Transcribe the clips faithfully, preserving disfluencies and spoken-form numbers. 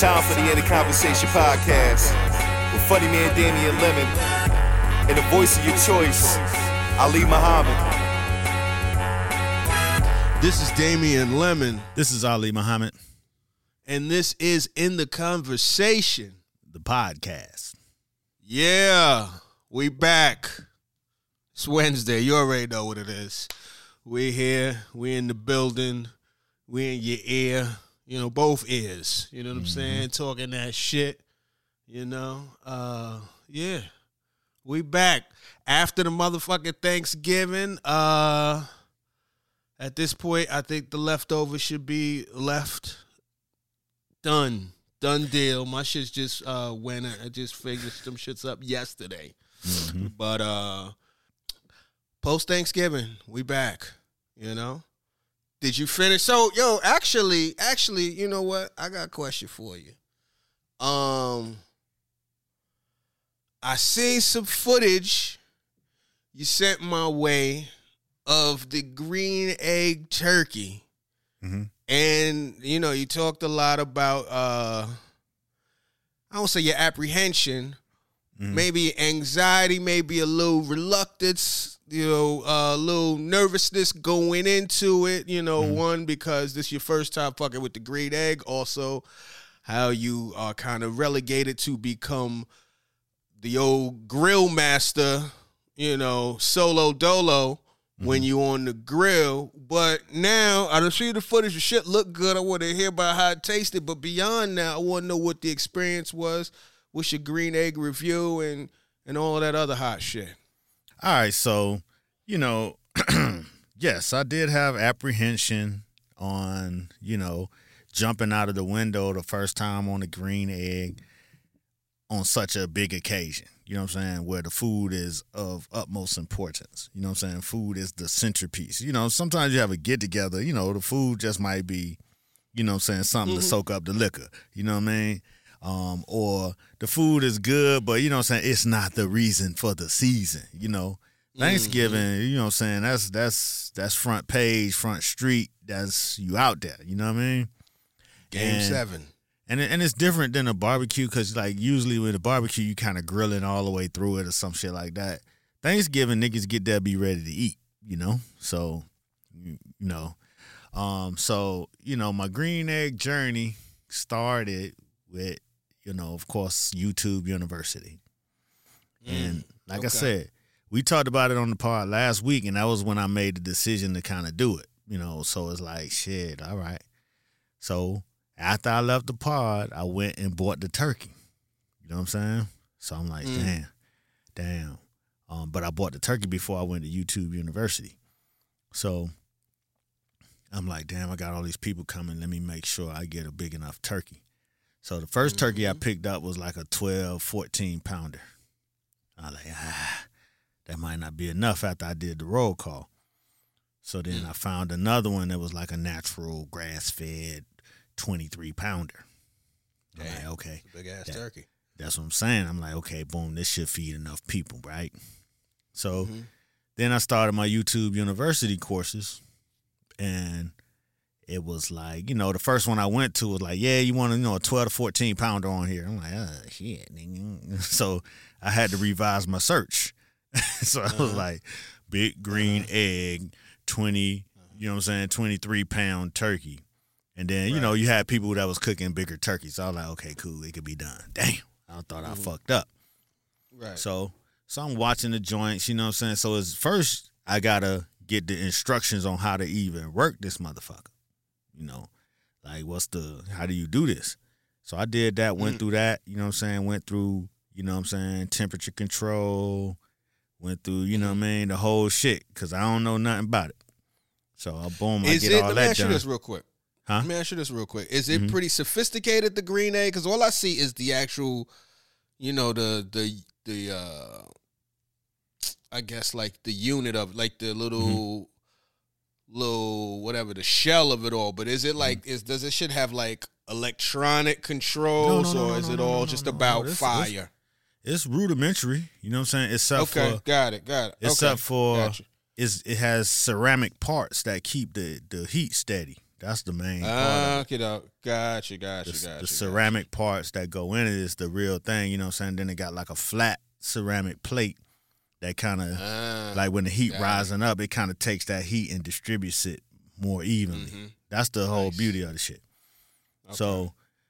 Time for the End of Conversation podcast with funny man Damian Lemon and the voice of your choice, Ali Muhammad. This is Damian Lemon. This is Ali Muhammad. And this is In the Conversation, the podcast. Yeah, we back. It's Wednesday. You already know what it is. We here. We in the building. We in your ear. You know, both ears. You know what I'm mm-hmm. saying? Talking that shit. You know? Uh, yeah. We back. After the motherfucking Thanksgiving, uh, at this point, I think the leftovers should be left. Done. Done deal. My shit's just uh, went. I just figured some shits up yesterday. Mm-hmm. But uh, post-Thanksgiving, we back. You know? Did you finish? So, yo, actually, actually, you know what? I got a question for you. Um, I seen some footage you sent my way of the green egg turkey. Mm-hmm. And, you know, you talked a lot about, uh, I don't say your apprehension, mm-hmm. maybe anxiety, maybe a little reluctance, you know, a uh, little nervousness going into it, you know, mm-hmm. one, because this is your first time fucking with the green egg. Also, how you are kind of relegated to become the old grill master, you know, solo dolo mm-hmm. when you on the grill. But now, I don't see the footage. The shit look good. I want to hear about how it tasted. But beyond that, I want to know what the experience was. What's your green egg review and, and all of that other hot shit? All right, so, you know, yes, I did have apprehension on, you know, jumping out of the window the first time on the green egg on such a big occasion, you know what I'm saying, where the food is of utmost importance. You know what I'm saying? Food is the centerpiece. You know, sometimes you have a get-together, you know, the food just might be, you know what I'm saying, something mm-hmm. to soak up the liquor, you know what I mean? Um, or the food is good, but, you know what I'm saying, it's not the reason for the season, you know. Thanksgiving, mm-hmm. you know what I'm saying, that's that's that's front page, front street, that's you out there, you know what I mean? Game and, seven. And and it's different than a barbecue because, like, usually with a barbecue, you kind of grilling all the way through it or some shit like that. Thanksgiving, niggas get there, be ready to eat, you know? So, you, you know. Um, so, you know, my green egg journey started with, you know, of course, YouTube University. Mm, and like okay. I said, we talked about it on the pod last week, and that was when I made the decision to kind of do it, you know. So it's like, shit, all right. So after I left the pod, I went and bought the turkey. You know what I'm saying? So I'm like, mm. damn, damn. Um, but I bought the turkey before I went to YouTube University. So I'm like, damn, I got all these people coming. Let me make sure I get a big enough turkey. So the first mm-hmm. turkey I picked up was like a twelve, fourteen pounder. I was like, ah, that might not be enough after I did the roll call. So then mm. I found another one that was like a natural grass-fed twenty-three pounder. I'm like, okay. Big ass that, turkey. That's what I'm saying. I'm like, okay, boom, this should feed enough people, right? So mm-hmm. then I started my YouTube University courses, and it was like, you know, the first one I went to was like, yeah, you want to, you know, a twelve to fourteen pounder on here. I'm like, oh, shit. So I had to revise my search. So I was uh-huh. like, big green uh-huh. egg, twenty, you know what I'm saying, twenty-three pound turkey. And then, right. you know, you had people that was cooking bigger turkeys. So I was like, okay, cool, it could be done. Damn, I thought mm-hmm. I fucked up. Right. So, so I'm watching the joints, you know what I'm saying? So it's first I got to get the instructions on how to even work this motherfucker. You know, like what's the, how do you do this? So I did that, went mm. through that, you know what I'm saying, went through, you know what I'm saying, temperature control, went through, you know what I mean, the whole shit, because I don't know nothing about it. So, uh, boom, I Is get it, all let that me ask done. you this real quick. Huh? Let me ask you this real quick. Is it mm-hmm. pretty sophisticated, the green egg? Because all I see is the actual, you know, the, the, the, uh, I guess, like, the unit of, like, the little... Mm-hmm. little whatever the shell of it all, but is it like is does it shit have like electronic controls no, no, no, or is no, no, it all no, just no, about no, this, fire? It's, it's rudimentary, you know what I'm saying? Except okay, for got it, got it. Except okay, for gotcha. it's, it has ceramic parts that keep the, the heat steady. That's the main part. Ah, get out. Gotcha, gotcha, the, gotcha. the ceramic gotcha. parts that go in it is the real thing, you know what I'm saying? Then it got like a flat ceramic plate that kind of, Ah, like when the heat got it. rising up, it kind of takes that heat and distributes it more evenly. Mhm. That's the whole Nice. beauty of the shit. Okay. So,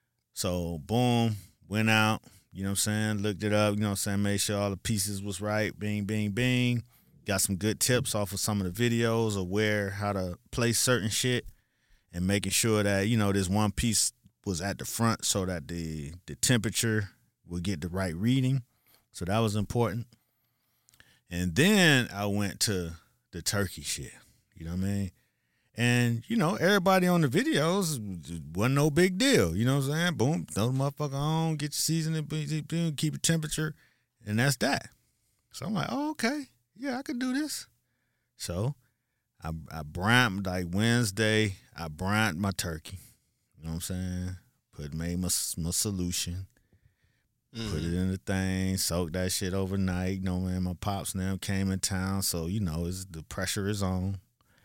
so boom, went out, you know what I'm saying? Looked it up, you know what I'm saying? Made sure all the pieces was right. Bing, bing, bing. Got some good tips off of some of the videos of where, how to place certain shit and making sure that, you know, this one piece was at the front so that the, the temperature would get the right reading. So that was important. And then I went to the turkey shit, you know what I mean? And, you know, everybody on the videos wasn't no big deal. You know what I'm saying? Boom, throw the motherfucker on, get your seasoning, keep your temperature, and that's that. So I'm like, oh, okay. Yeah, I could do this. So I I brined, like Wednesday, I brined my turkey. You know what I'm saying? Put, made my, my solution. Mhm. Put it in the thing, soak that shit overnight. You know, man, my pops now came in town, so, you know, it's, the pressure is on.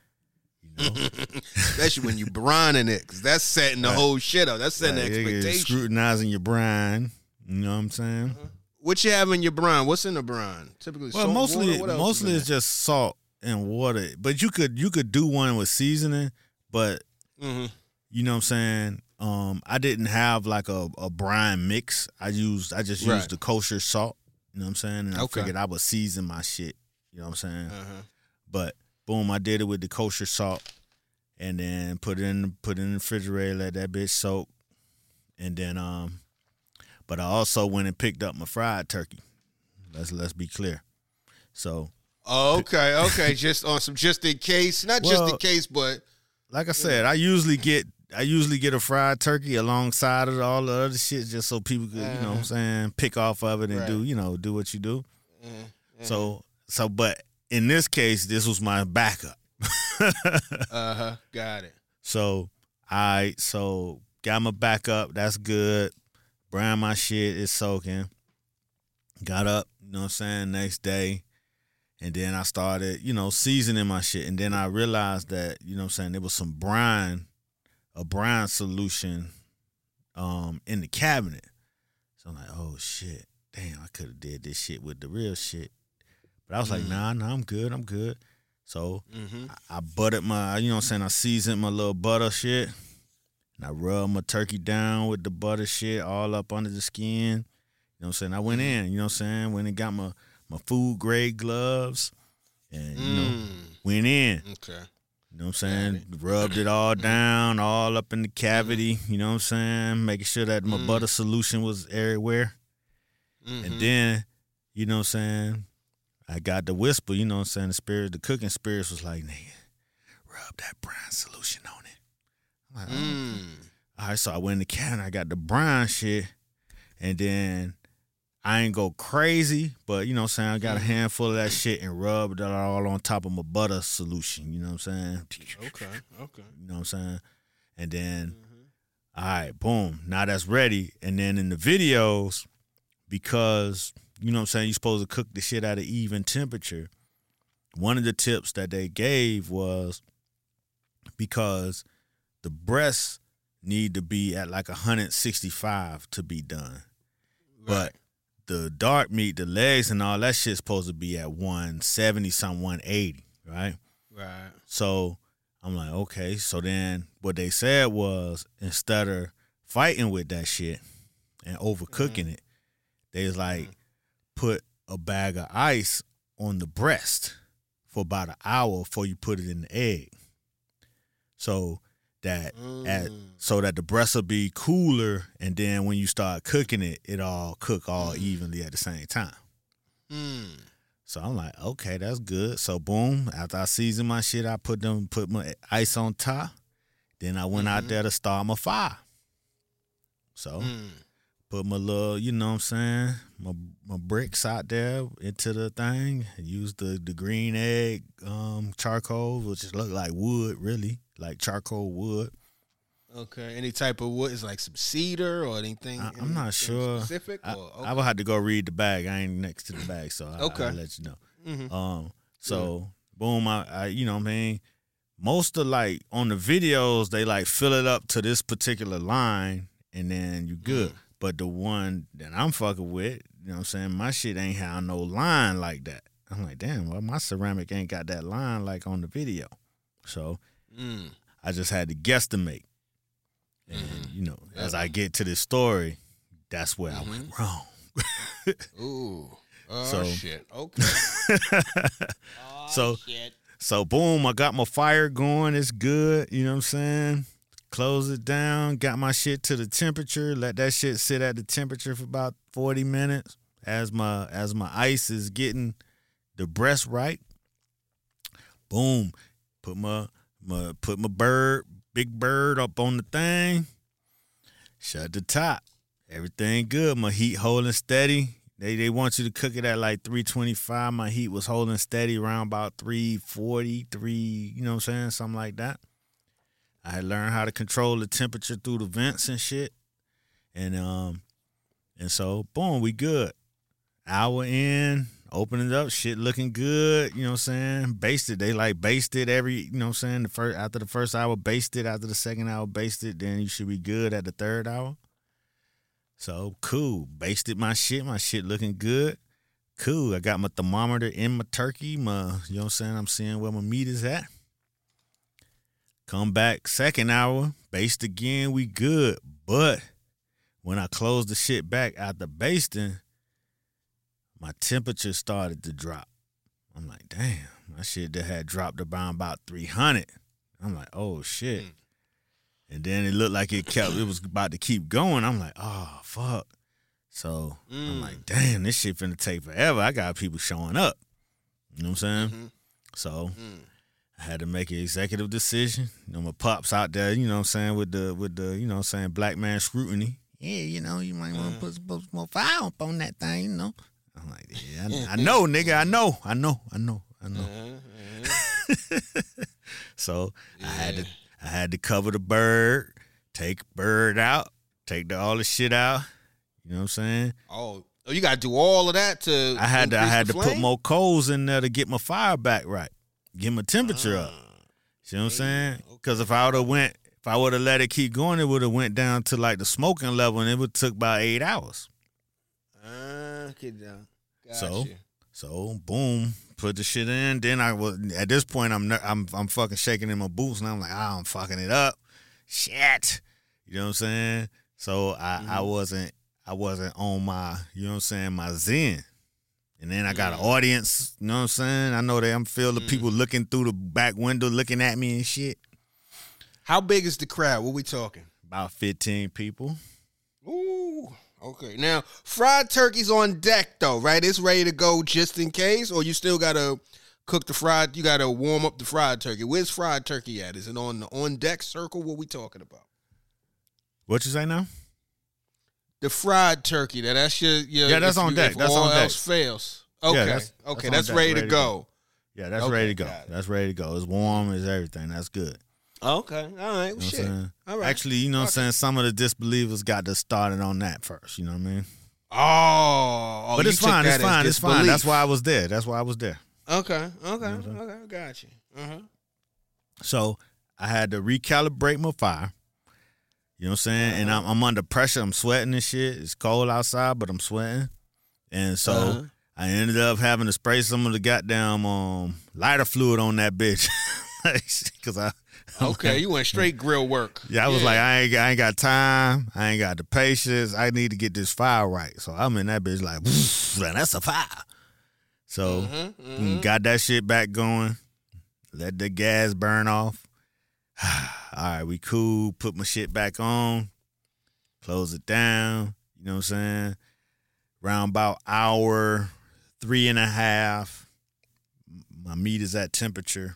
You know? Especially when you brining it, because that's setting the Right. whole shit up. That's setting Like, the yeah, expectation. scrutinizing your brine. You know what I'm saying? What you have in your brine? What's in the brine? Typically, Well, salt, mostly, water? What else mostly is it's just salt and water. But you could you could do one with seasoning, but Mm-hmm. you know what I'm saying? Um, I didn't have like a, a brine mix. I used I just used Right. the kosher salt. You know what I'm saying? And I Okay. figured I would season my shit. You know what I'm saying? Uh-huh. But boom, I did it with the kosher salt, and then put it in put it in the refrigerator, let that bitch soak, and then um, but I also went and picked up my fried turkey. Let's let's be clear. So, Oh, okay, okay. Just on some just in case. Not just Well, in case, but like I said, I usually get I usually get a fried turkey alongside of all the other shit, just so people could, you know what I'm saying, pick off of it and Right. do, you know, do what you do. uh, So so but in this case, this was my backup. uh-huh. Got it. So I so got my backup, that's good. Brown my shit is soaking. Got up, you know what I'm saying, next day. And then I started, you know, seasoning my shit. And then I realized that, you know what I'm saying, there was some brine, a brine solution um, in the cabinet. So I'm like, oh, shit. Damn, I could have did this shit with the real shit. But I was like, Mm. nah, nah, I'm good, I'm good. So Mm-hmm. I, I buttered my, you know what I'm saying, I seasoned my little butter shit. And I rubbed my turkey down with the butter shit all up under the skin. You know what I'm saying? I went in, you know what I'm saying? Went and got my, my food grade gloves and, you know, Mm. went in. Okay. You know what I'm saying? Rubbed it all down, all up in the cavity, you know what I'm saying? Making sure that my Mm. butter solution was everywhere. Mhm. And then, you know what I'm saying? I got the whisper, you know what I'm saying? The spirit, the cooking spirits was like, nigga, rub that brine solution on it. I'm like, oh. Mm. All right, so I went in the cabinet, I got the brine shit, and then I ain't go crazy, but you know what I'm saying? I got a handful of that shit and rubbed it all on top of my butter solution, you know what I'm saying? Okay. Okay. You know what I'm saying? And then, all right, boom, now that's ready. And then in the videos, because, you know what I'm saying, you're supposed to cook the shit at an even temperature, one of the tips that they gave was because the breasts need to be at like one sixty-five to be done. But the dark meat, the legs and all that shit's supposed to be at one seventy, some one eighty, right? Right. So I'm like, okay. So then what they said was instead of fighting with that shit and overcooking Mm-hmm. it, they was like, put a bag of ice on the breast for about an hour before you put it in the egg. So that at Mm. so that the breast will be cooler, and then when you start cooking it, it all cook all evenly at the same time. Mm. So I'm like, okay, that's good. So boom, after I seasoned my shit, I put them put my ice on top. Then I went out Mhm. there to start my fire. So Mm. put my little, you know what I'm saying, my my bricks out there into the thing. And use the the green egg um, charcoal, which just look like wood, really, like charcoal wood. Okay. Any type of wood is like some cedar or anything? I, I'm not anything sure. Specific. I, or, I would have to go read the bag. I ain't next to the bag, so I, Okay. I'll let you know. Mhm. Um, so boom, I, I, you know what I mean, most of like on the videos, they like fill it up to this particular line and then you good. Mm. But the one that I'm fucking with, you know what I'm saying, my shit ain't have no line like that. I'm like, damn, well, my ceramic ain't got that line like on the video. So mm. I just had to guesstimate. And, mm-hmm. you know, yeah. as I get to this story, that's where mm-hmm. I went wrong. Ooh. Oh, so, shit. Okay. oh, so, shit. So, boom, I got my fire going. It's good. You know what I'm saying? Close it down. Got my shit to the temperature. Let that shit sit at the temperature for about forty minutes as my as my ice is getting the breast right. Boom. Put my, my, put my bird, big bird up on the thing. Shut the top. Everything good. My heat holding steady. They they want you to cook it at like three twenty-five. My heat was holding steady around about three forty, three, you know what I'm saying? Something like that. I had learned how to control the temperature through the vents and shit. And um and so boom, we good. Hour in, open it up, shit looking good, you know what I'm saying? Basted. They like basted every, you know what I'm saying? The first after the first hour, basted, after the second hour, basted, then you should be good at the third hour. So, cool. Basted my shit. My shit looking good. Cool. I got my thermometer in my turkey. My, you know what I'm saying? I'm seeing where my meat is at. Come back second hour. Baste again. We good. But when I close the shit back after basting, my temperature started to drop. I'm like, damn. My shit that had dropped around about three hundred. I'm like, oh, shit. Mm. And then it looked like it kept, it was about to keep going. I'm like, oh, fuck. So mm. I'm like, damn, this shit finna take forever. I got people showing up. You know what I'm saying? Mm-hmm. So mm. I had to make an executive decision. You know, my pops out there, you know what I'm saying, with the, with the, you know what I'm saying, black man scrutiny. Yeah, you know, you might want to put, put some more fire up on that thing, you know. I'm like, yeah, I, I know, nigga, I know, I know, I know, I know. Uh-huh. So yeah. I had to, I had to cover the bird, take bird out, take the, all the shit out. You know what I'm saying? Oh, oh you got to do all of that to. I had to. I had to put more coals in there to get my fire back right, get my temperature uh, up. You know what I'm saying? Because okay. if I would have went, if I would have let it keep going, it would have went down to like the smoking level, and it would took about eight hours. Uh, okay, down. Gotcha. So, so boom. Put the shit in. Then I was at this point. I'm I'm I'm fucking shaking in my boots, and I'm like, oh, I'm fucking it up. Shit, you know what I'm saying? So I mm-hmm. I wasn't I wasn't on my, you know what I'm saying, my zen. And then I got mm-hmm. an audience. You know what I'm saying? I know that I'm feel the mm-hmm. people looking through the back window, looking at me and shit. How big is the crowd? What we talking? About fifteen people. Ooh. Okay, now fried turkey's on deck though, right? It's ready to go just in case, or you still gotta cook the fried. You gotta warm up the fried turkey. Where's fried turkey at? Is it on the on deck circle? What we talking about? What you say now? The fried turkey. That that's your, your yeah. That's on you, deck. If That's all on deck. else fails. Okay, yeah, that's, okay, that's, that's ready, ready to go. go. Yeah, that's okay, ready to go. That's ready to go. It's warm. It's everything. That's good. Okay, all right, well, you know shit. All right. Actually, you know what I'm saying? Some of the disbelievers got to start it on that first, you know what I mean? Oh, oh but it's fine, it's fine, it's fine. That's why I was there. That's why I was there. Okay, okay, you know okay, got you. Uh-huh. So I had to recalibrate my fire. You know what I'm saying? Uh-huh. And I'm, I'm under pressure. I'm sweating and shit. It's cold outside, but I'm sweating. And so uh-huh. I ended up having to spray some of the goddamn um, lighter fluid on that bitch. Because I... Okay, you went straight grill work. Yeah, I was yeah. like, I ain't, I ain't got time. I ain't got the patience. I need to get this fire right. So I'm in that bitch like, that's a fire. So mm-hmm, mm-hmm. got that shit back going. Let the gas burn off. All right, we cool. Put my shit back on. Close it down. You know what I'm saying? Round about hour, three and a half. My meat is at temperature.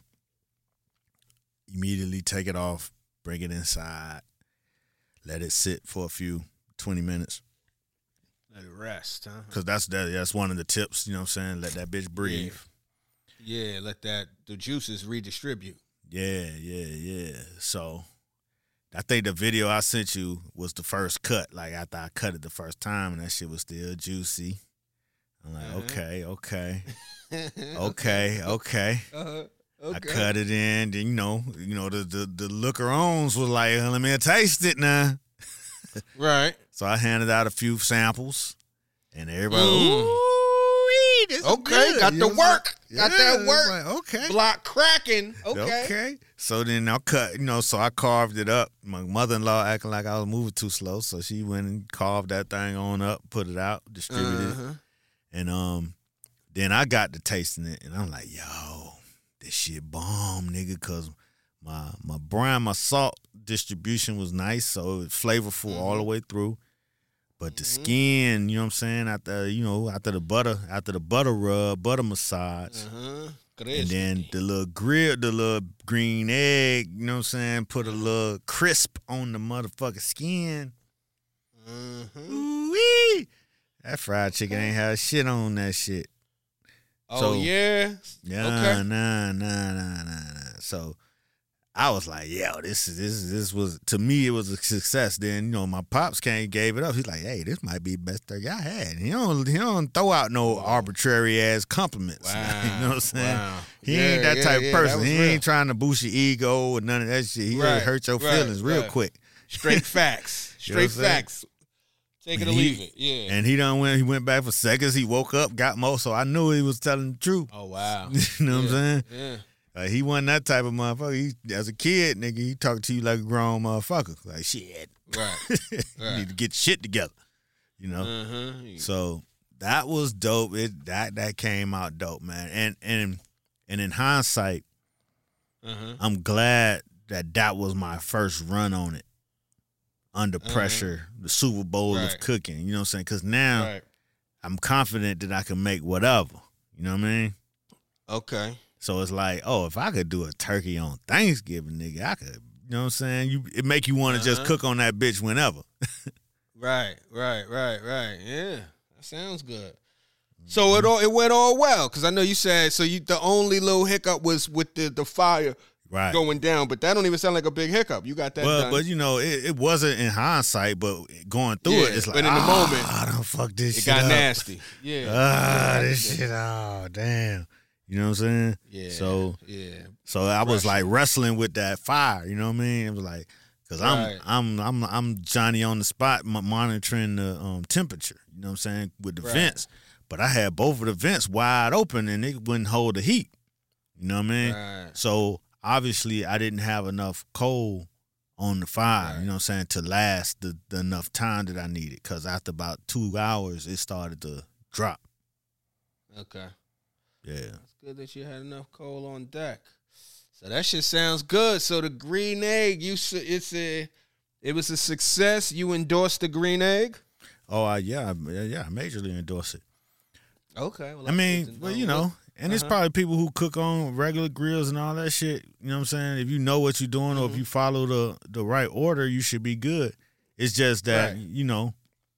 Immediately take it off, bring it inside, let it sit for a few, twenty minutes. Let it rest, huh? Because that's, that, that's one of the tips, you know what I'm saying? Let that bitch breathe. Yeah. yeah, let that, the juices redistribute. Yeah, yeah, yeah. So I think the video I sent you was the first cut, like after I cut it the first time, and that shit was still juicy. I'm like, uh-huh. okay, okay, okay, okay. Uh-huh. Okay. I cut it in. Then you know, you know the the, the looker-ons was like, let me taste it now. Right. So I handed out a few samples, and everybody, Mm. ooh, this is Okay, good. got You the know what I'm work. saying? Got Yeah, that it's work. like, okay. Block cracking. Okay. Okay. So then I cut, you know, so I carved it up. My mother-in-law acting like I was moving too slow, so she went and carved that thing on up, put it out, distributed it. Uh-huh. And um, then I got to tasting it, and I'm like, yo, this shit bomb, nigga, because my, my brine, my salt distribution was nice, so it was flavorful Mm-hmm. all the way through. But the Mhm. skin, you know what I'm saying, after, you know, after the butter, after the butter rub, butter massage, Uh-huh. and then the little grill, the little green egg, you know what I'm saying? Put a little crisp on the motherfucking skin. Uh-huh. Ooh-wee. That fried chicken ain't have shit on that shit. Oh, So- yeah? Yeah, Okay. nah, nah, nah, nah, nah. So I was like, yo, this is this this was to me it was a success. Then you know my pops came gave it up. He's like, hey, this might be the best turkey I had. He don't he don't throw out no arbitrary ass compliments. Wow. You know what I'm saying? Wow. He Yeah, ain't that yeah, type yeah, of that person. was He real. ain't trying to boost your ego or none of that shit. He Right, hurt your right, feelings real right. quick. Straight facts. You know what Straight I'm saying? facts. Take it And or he- leave it. Yeah. And he done went he went back for seconds. He woke up, got more, so I knew he was telling the truth. Oh, wow. You know what I'm saying? Yeah. Uh, he wasn't that type of motherfucker. He, as a kid, nigga, he talked to you like a grown motherfucker. Like, shit. Right. you Right. need to get your shit together. You know? Uh-huh. So that was dope. It that that came out dope, man. And and and in hindsight, Uh-huh. I'm glad that that was my first run on it. Under Uh-huh. pressure, the Super Bowl Right. of cooking. You know what I'm saying? Because now Right. I'm confident that I can make whatever. You know what I mean? Okay. So it's like, oh, if I could do a turkey on Thanksgiving, nigga, I could. You know what I'm saying? You it make you want to just Uh-huh. cook on that bitch whenever. Right, right, right, right. Yeah, that sounds good. So it all it went all well because I know you said so. You the only little hiccup was with the the fire Right. going down, but that don't even sound like a big hiccup. You got that Well, done. but you know, it, it wasn't in hindsight, but going through Yeah, it, it's like, but in the ah, moment, I don't fuck this it shit got up. nasty. Yeah. Ah, Yeah, this yeah. shit, oh, damn. You know what I'm saying? Yeah. So, yeah. so I was Pressure. like wrestling with that fire. You know what I mean? It was like, cause Right. I'm, I'm, I'm, I'm Johnny on the spot, mo- monitoring the um, temperature. You know what I'm saying with the Right. vents, but I had both of the vents wide open and it wouldn't hold the heat. You know what I mean? Right. So obviously I didn't have enough coal on the fire, Right. you know what I'm saying, to last the, the enough time that I needed. Cause after about two hours, it started to drop. Okay. Yeah. It's good that you had enough coal on deck. So that shit sounds good. So the green egg, you s- it's a it was a success. You endorsed the green egg. Oh, I, yeah, I- yeah, I majorly endorse it. Okay. Well, I mean, well, you know, and there's Uh-huh. probably people who cook on regular grills and all that shit. You know what I'm saying? If you know what you're doing or if you follow the the right order, you should be good. It's just that, Right. you know,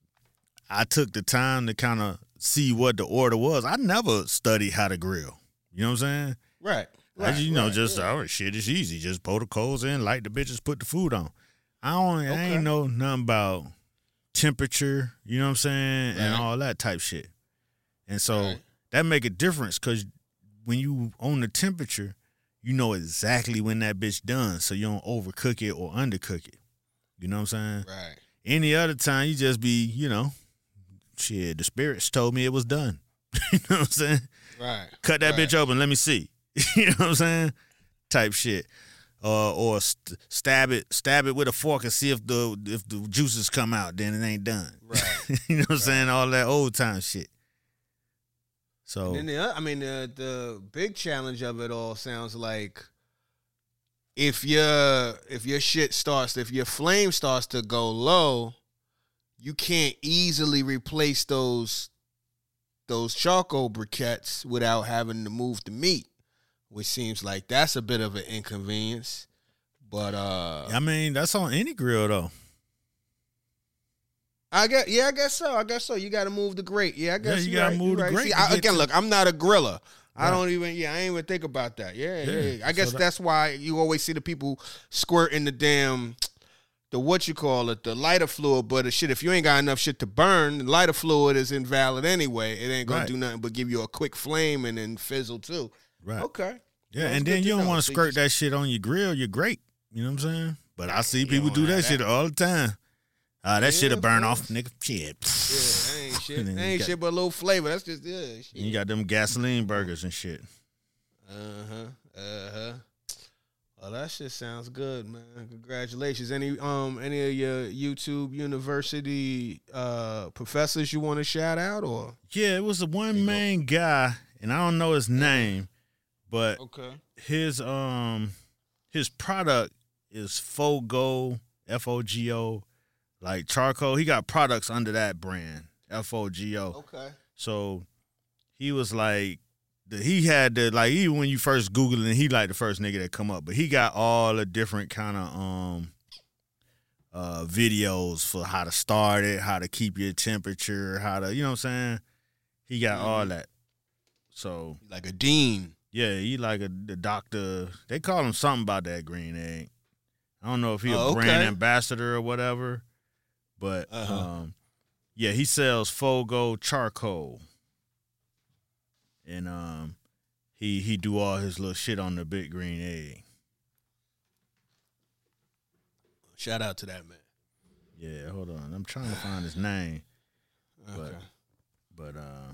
I took the time to kind of see what the order was. I never studied how to grill. You know what I'm saying? right. I Right. just, you know, right, just yeah. oh shit, it's easy. Just pour the coals in, light the bitches, put the food on. I don't, I Okay. ain't know nothing about temperature. You know what I'm saying, and Right. all that type shit. And so Right. that make a difference because when you own the temperature, you know exactly when that bitch done, so you don't overcook it or undercook it. You know what I'm saying? Right. Any other time, you just be, you know, shit. The spirits told me it was done. You know what I'm saying? Right. Cut that Right. bitch open. Let me see. You know what I'm saying? Type shit. Uh, or st- stab it, stab it with a fork and see if the if the juices come out. Then it ain't done. Right. You know what I'm saying? All that old time shit. So And then the, oth- I mean, the the big challenge of it all sounds like if your if your shit starts, if your flame starts to go low, you can't easily replace those those charcoal briquettes without having to move the meat, which seems like that's a bit of an inconvenience. But uh, I mean, that's on any grill though. I guess, yeah, I guess so. I guess so. You got to move the grate. Yeah, I guess you you're gotta right, move you're the right. grate See, to I, get again, to- look, I'm not a griller. I Right. don't even, yeah, I ain't even think about that. Yeah, yeah. Yeah. I guess So that- that's why you always see the people squirting the damn, the what you call it, the lighter fluid. But the shit, if you ain't got enough shit to burn, the lighter fluid is invalid anyway. It ain't gonna Right. do nothing but give you a quick flame and then fizzle too. Right. Okay. Yeah, That's and good then to you don't know. want to So you skirt just- that shit on your grill. You're great. You know what I'm saying? But I see You people don't do that have shit that. all the time. Ah, that Yeah, shit'll of burn course. off, nigga. Shit. Yeah, that ain't shit. And then That you ain't got- shit but a little flavor. That's just yeah. Shit. You got them gasoline burgers and shit. Uh huh. Uh huh. Well, that shit sounds good, man. Congratulations. Any um any of your YouTube University uh professors you want to shout out or? Yeah, it was a one main guy, and I don't know his name, but Okay. his um his product is Fogo, F O G O, like charcoal. He got products under that brand, F O G O. Okay. So he was like, the, he had the like even when you first Google it, he like the first nigga that come up, but he got all the different kind of um uh videos for how to start it, how to keep your temperature, how to you know what I'm saying. He got Mm-hmm. all that. So Like a dean. yeah, he like a the doctor. They call him something about that green egg. I don't know if he a Oh, okay. brand ambassador or whatever, but Uh-huh. um, yeah, he sells Fogo charcoal, and um, he he do all his little shit on the big green egg. Shout out to that man. Yeah, hold on, I'm trying to find his name, Okay. but uh,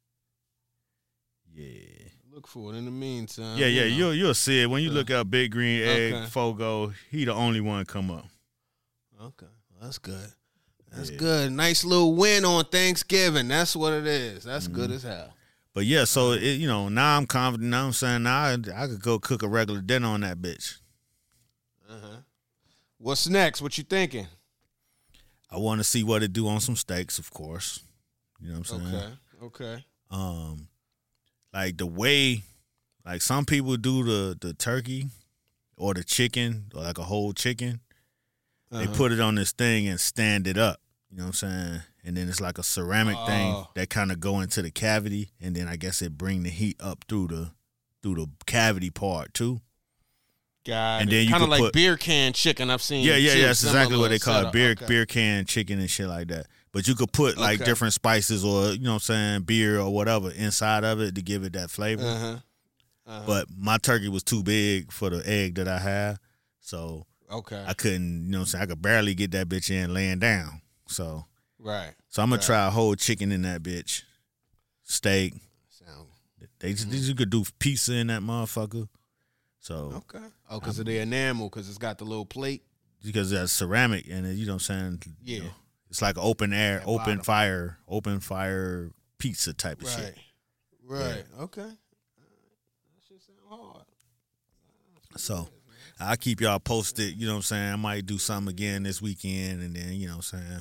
yeah. Look for it in the meantime. Yeah, you yeah, know. you'll you'll see it when you look up Big Green Egg Okay. Fogo. He the only one come up. Okay. Well, that's good. That's Yeah. good. Nice little win on Thanksgiving. That's what it is. That's good Mm-hmm. as hell. But yeah, so it, you know now I'm confident. Now I'm saying now I, I could go cook a regular dinner on that bitch. Uh-huh. What's next? What you thinking? I want to see what it do on some steaks, of course. You know what I'm saying? Okay. Okay. Um, like the way, like some people do the the turkey or the chicken or like a whole chicken. They Uh-huh. put it on this thing and stand it up. You know what I'm saying? And then it's like a ceramic thing Oh. that kind of go into the cavity, and then I guess it bring the heat up through the through the cavity part too. Got And it. then you kind of could like put- beer can chicken I've seen. Yeah, yeah, too. yeah. That's exactly what they call Similar it, beer setup. Okay. beer can chicken and shit like that. But you could put like Okay. different spices or you know what I'm saying, beer or whatever inside of it to give it that flavor. Uh-huh. Uh-huh. But my turkey was too big for the egg that I had, so Okay. I couldn't. You know what I'm saying? I could barely get that bitch in laying down. So, right. so I'm gonna Right. try a whole chicken in that bitch, steak. Sound They just you could do pizza in that motherfucker. So okay. Oh, because of the enamel, because it's got the little plate. because that's ceramic and it, you know what I'm saying? You Yeah. know, it's like an open air, That open bottom. fire, open fire pizza type of Right. shit. Right. Okay. That shit sound hard. So I'll keep y'all posted, you know what I'm saying? I might do something again this weekend and then, you know what I'm saying?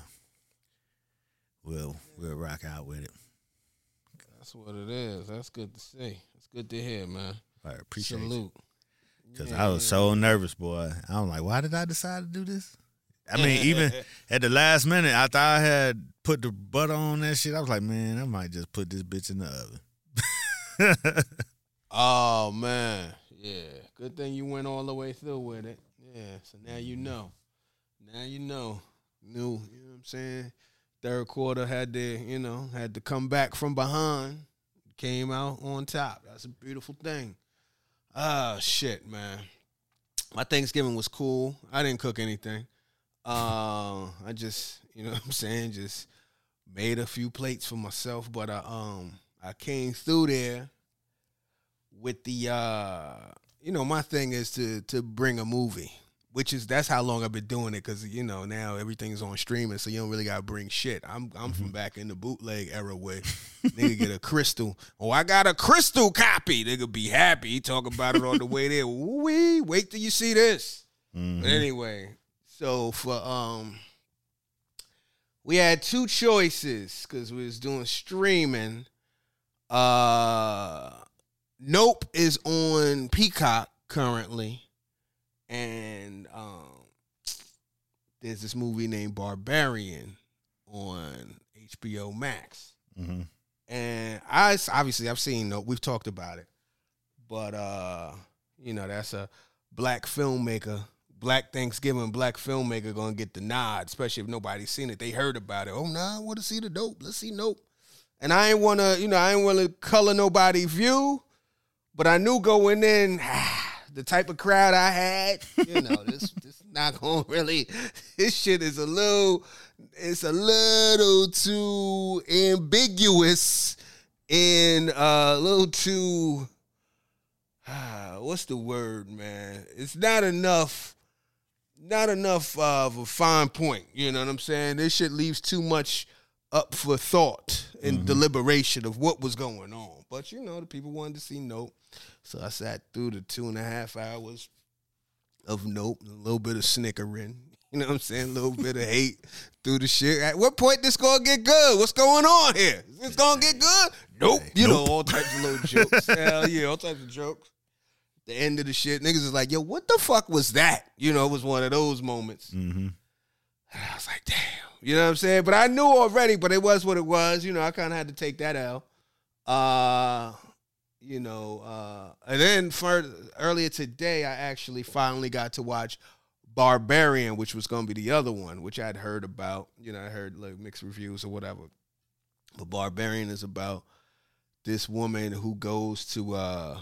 We'll we'll rock out with it. That's what it is. That's good to see. It's good to hear, man. I appreciate it. Salute. Because Yeah, I was yeah. so nervous, boy. I'm like, why did I decide to do this? I mean, even at the last minute, after I had put the butter on that shit, I was like, man, I might just put this bitch in the oven. Oh man, yeah. Good thing you went all the way through with it. Yeah. So now you know. Now you know. Knew. You know what I'm saying? Third quarter had to, you know, had to come back from behind. Came out on top. That's a beautiful thing. Ah, shit, man. My Thanksgiving was cool. I didn't cook anything. Uh, I just, you know what I'm saying, just made a few plates for myself. But I, um, I came through there with the, uh, you know, my thing is to to bring a movie, which is that's how long I've been doing it because you know now everything's on streaming, so you don't really gotta bring shit. I'm I'm from back in the bootleg era where nigga get a crystal. Oh, I got a crystal copy. Nigga be happy. Talk about it on the way there. Wee, wait till you see this. Mhm. But anyway, so for um, we had two choices because we was doing streaming. Uh. Nope is on Peacock currently, and um, there's this movie named Barbarian on H B O Max. Mhm. And I obviously I've seen Nope. We've talked about it, but uh, you know that's a black filmmaker, Black Thanksgiving black filmmaker gonna get the nod, especially if nobody's seen it. They heard about it. Oh, nah, I want to see the Dope. Let's see Nope. And I ain't wanna, you know, I ain't wanna color nobody view. But I knew going in, the type of crowd I had, you know, this this not gonna really. This shit is a little, it's a little too ambiguous and uh, a little too. Uh, what's the word, man? It's not enough. Not enough of a fine point. You know what I'm saying? This shit leaves too much up for thought and mm-hmm. deliberation of what was going on. But, you know, the people wanted to see Nope. So I sat through the two and a half hours of Nope, a little bit of snickering. You know what I'm saying? A little bit of hate through the shit. At what point this gonna get good? What's going on here? Is this gonna get good? Nope. You nope. know, all types of little jokes. Hell yeah, all types of jokes. The end of the shit, niggas is like, yo, what the fuck was that? You know, it was one of those moments. Mm-hmm. I was like, damn. You know what I'm saying? But I knew already, but it was what it was. You know, I kind of had to take that L. Uh, you know, uh, and then for earlier today, I actually finally got to watch Barbarian, which was going to be the other one, which I'd heard about. You know, I heard like mixed reviews or whatever. But Barbarian is about this woman who goes to... Uh,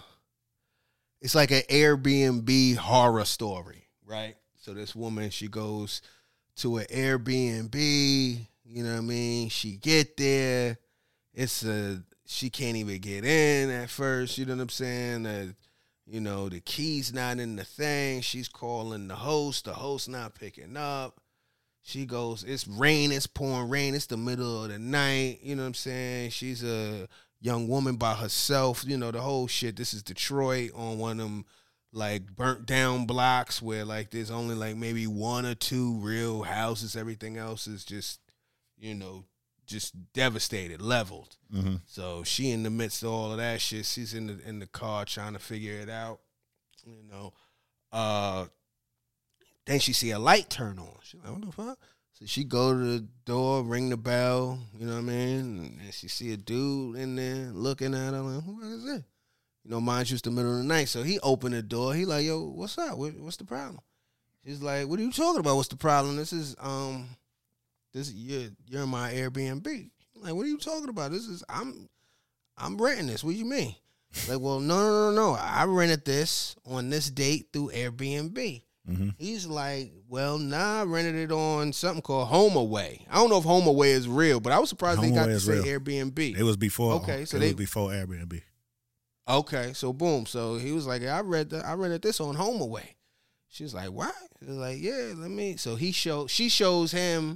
It's like an Airbnb horror story, right? So this woman, she goes to an Airbnb, you know what I mean? She get there. It's a, she can't even get in at first, you know what I'm saying? Uh, you know, the key's not in the thing. She's calling the host. The host not picking up. She goes, it's rain, it's pouring rain. It's the middle of the night, you know what I'm saying? She's a... young woman by herself, you know, the whole shit. This is Detroit on one of them, like, burnt down blocks where, like, there's only, like, maybe one or two real houses. Everything else is just, you know, just devastated, leveled. Mm-hmm. So she in the midst of all of that shit. She's in the in the car trying to figure it out, you know. Uh, then she see a light turn on. She's like, what the fuck? So she go to the door, ring the bell, you know what I mean? And she see a dude in there looking at her like, who is it? You know, mind you, it's the middle of the night. So he opened the door. He like, yo, what's up? What, what's the problem? She's like, what are you talking about? What's the problem? This is, um, this you're, you're in my Airbnb. Like, what are you talking about? This is, I'm, I'm renting this. What do you mean? Like, well, no, no, no, no. I rented this on this date through Airbnb. Mm-hmm. He's like, well, nah, I rented it on something called HomeAway. I don't know if HomeAway is real, but I was surprised HomeAway they got to say real. Airbnb. It was before. Okay, so it they was before Airbnb. Okay, so boom. So he was like, I read the, I rented this on HomeAway. She's like, what? He's like, yeah, let me. So he show, she shows him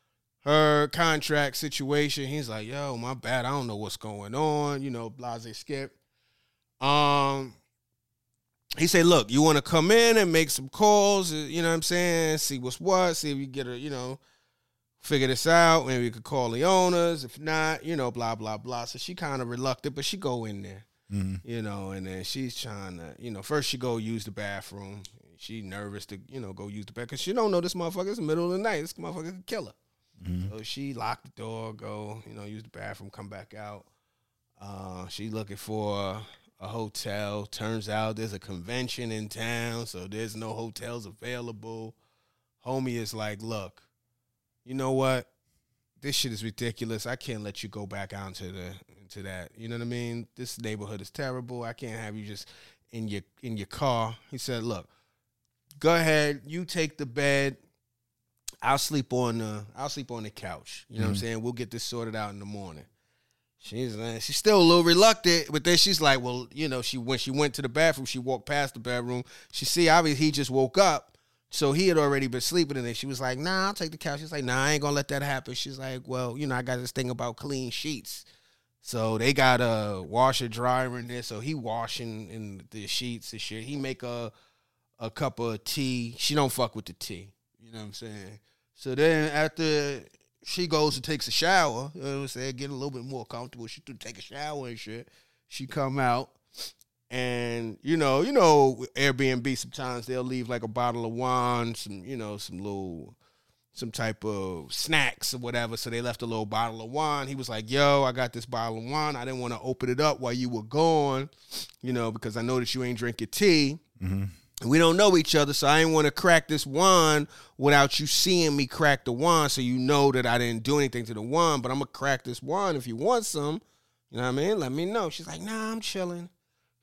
her contract situation. He's like, yo, my bad. I don't know what's going on. You know, blase skip. Um. He said, look, you want to come in and make some calls, you know what I'm saying, see what's what, see if you get a, you know, figure this out. Maybe you could call the owners. If not, you know, blah, blah, blah. So she kind of reluctant, but she go in there, mm-hmm. you know, and then she's trying to, you know, first she go use the bathroom. She nervous to, you know, go use the bathroom because she don't know this motherfucker. It's the middle of the night. This motherfucker could kill her. Mm-hmm. So she locked the door, go, you know, use the bathroom, come back out. Uh, she looking for a hotel. Turns out there's a convention in town, so there's no hotels available. Homie is like, look, you know what? This shit is ridiculous. I can't let you go back out into the into that. You know what I mean? This neighborhood is terrible. I can't have you just in your in your car. He said, look, go ahead, you take the bed. I'll sleep on the I'll sleep on the couch. You know mm-hmm. what I'm saying? We'll get this sorted out in the morning. She's uh, she's still a little reluctant, but then she's like, well, you know, she when she went to the bathroom, she walked past the bedroom. She see, obviously, he just woke up, so he had already been sleeping in there. She was like, nah, I'll take the couch. She's like, nah, I ain't gonna let that happen. She's like, well, you know, I got this thing about clean sheets. So they got a washer dryer in there, so he washing in the sheets and shit. He make a a cup of tea. She don't fuck with the tea. You know what I'm saying? So then after she goes and takes a shower, you know what I'm saying, get a little bit more comfortable. She do take a shower and shit. She come out, and you know, you know, Airbnb sometimes they'll leave like a bottle of wine, some, you know, some little, some type of snacks or whatever. So they left a little bottle of wine. He was like, "Yo, I got this bottle of wine. I didn't want to open it up while you were gone, you know, because I noticed you ain't drinking tea." Mm-hmm. We don't know each other, so I ain't want to crack this wine without you seeing me crack the wine, so you know that I didn't do anything to the wine, but I'm going to crack this wine if you want some. You know what I mean? Let me know. She's like, nah, I'm chilling.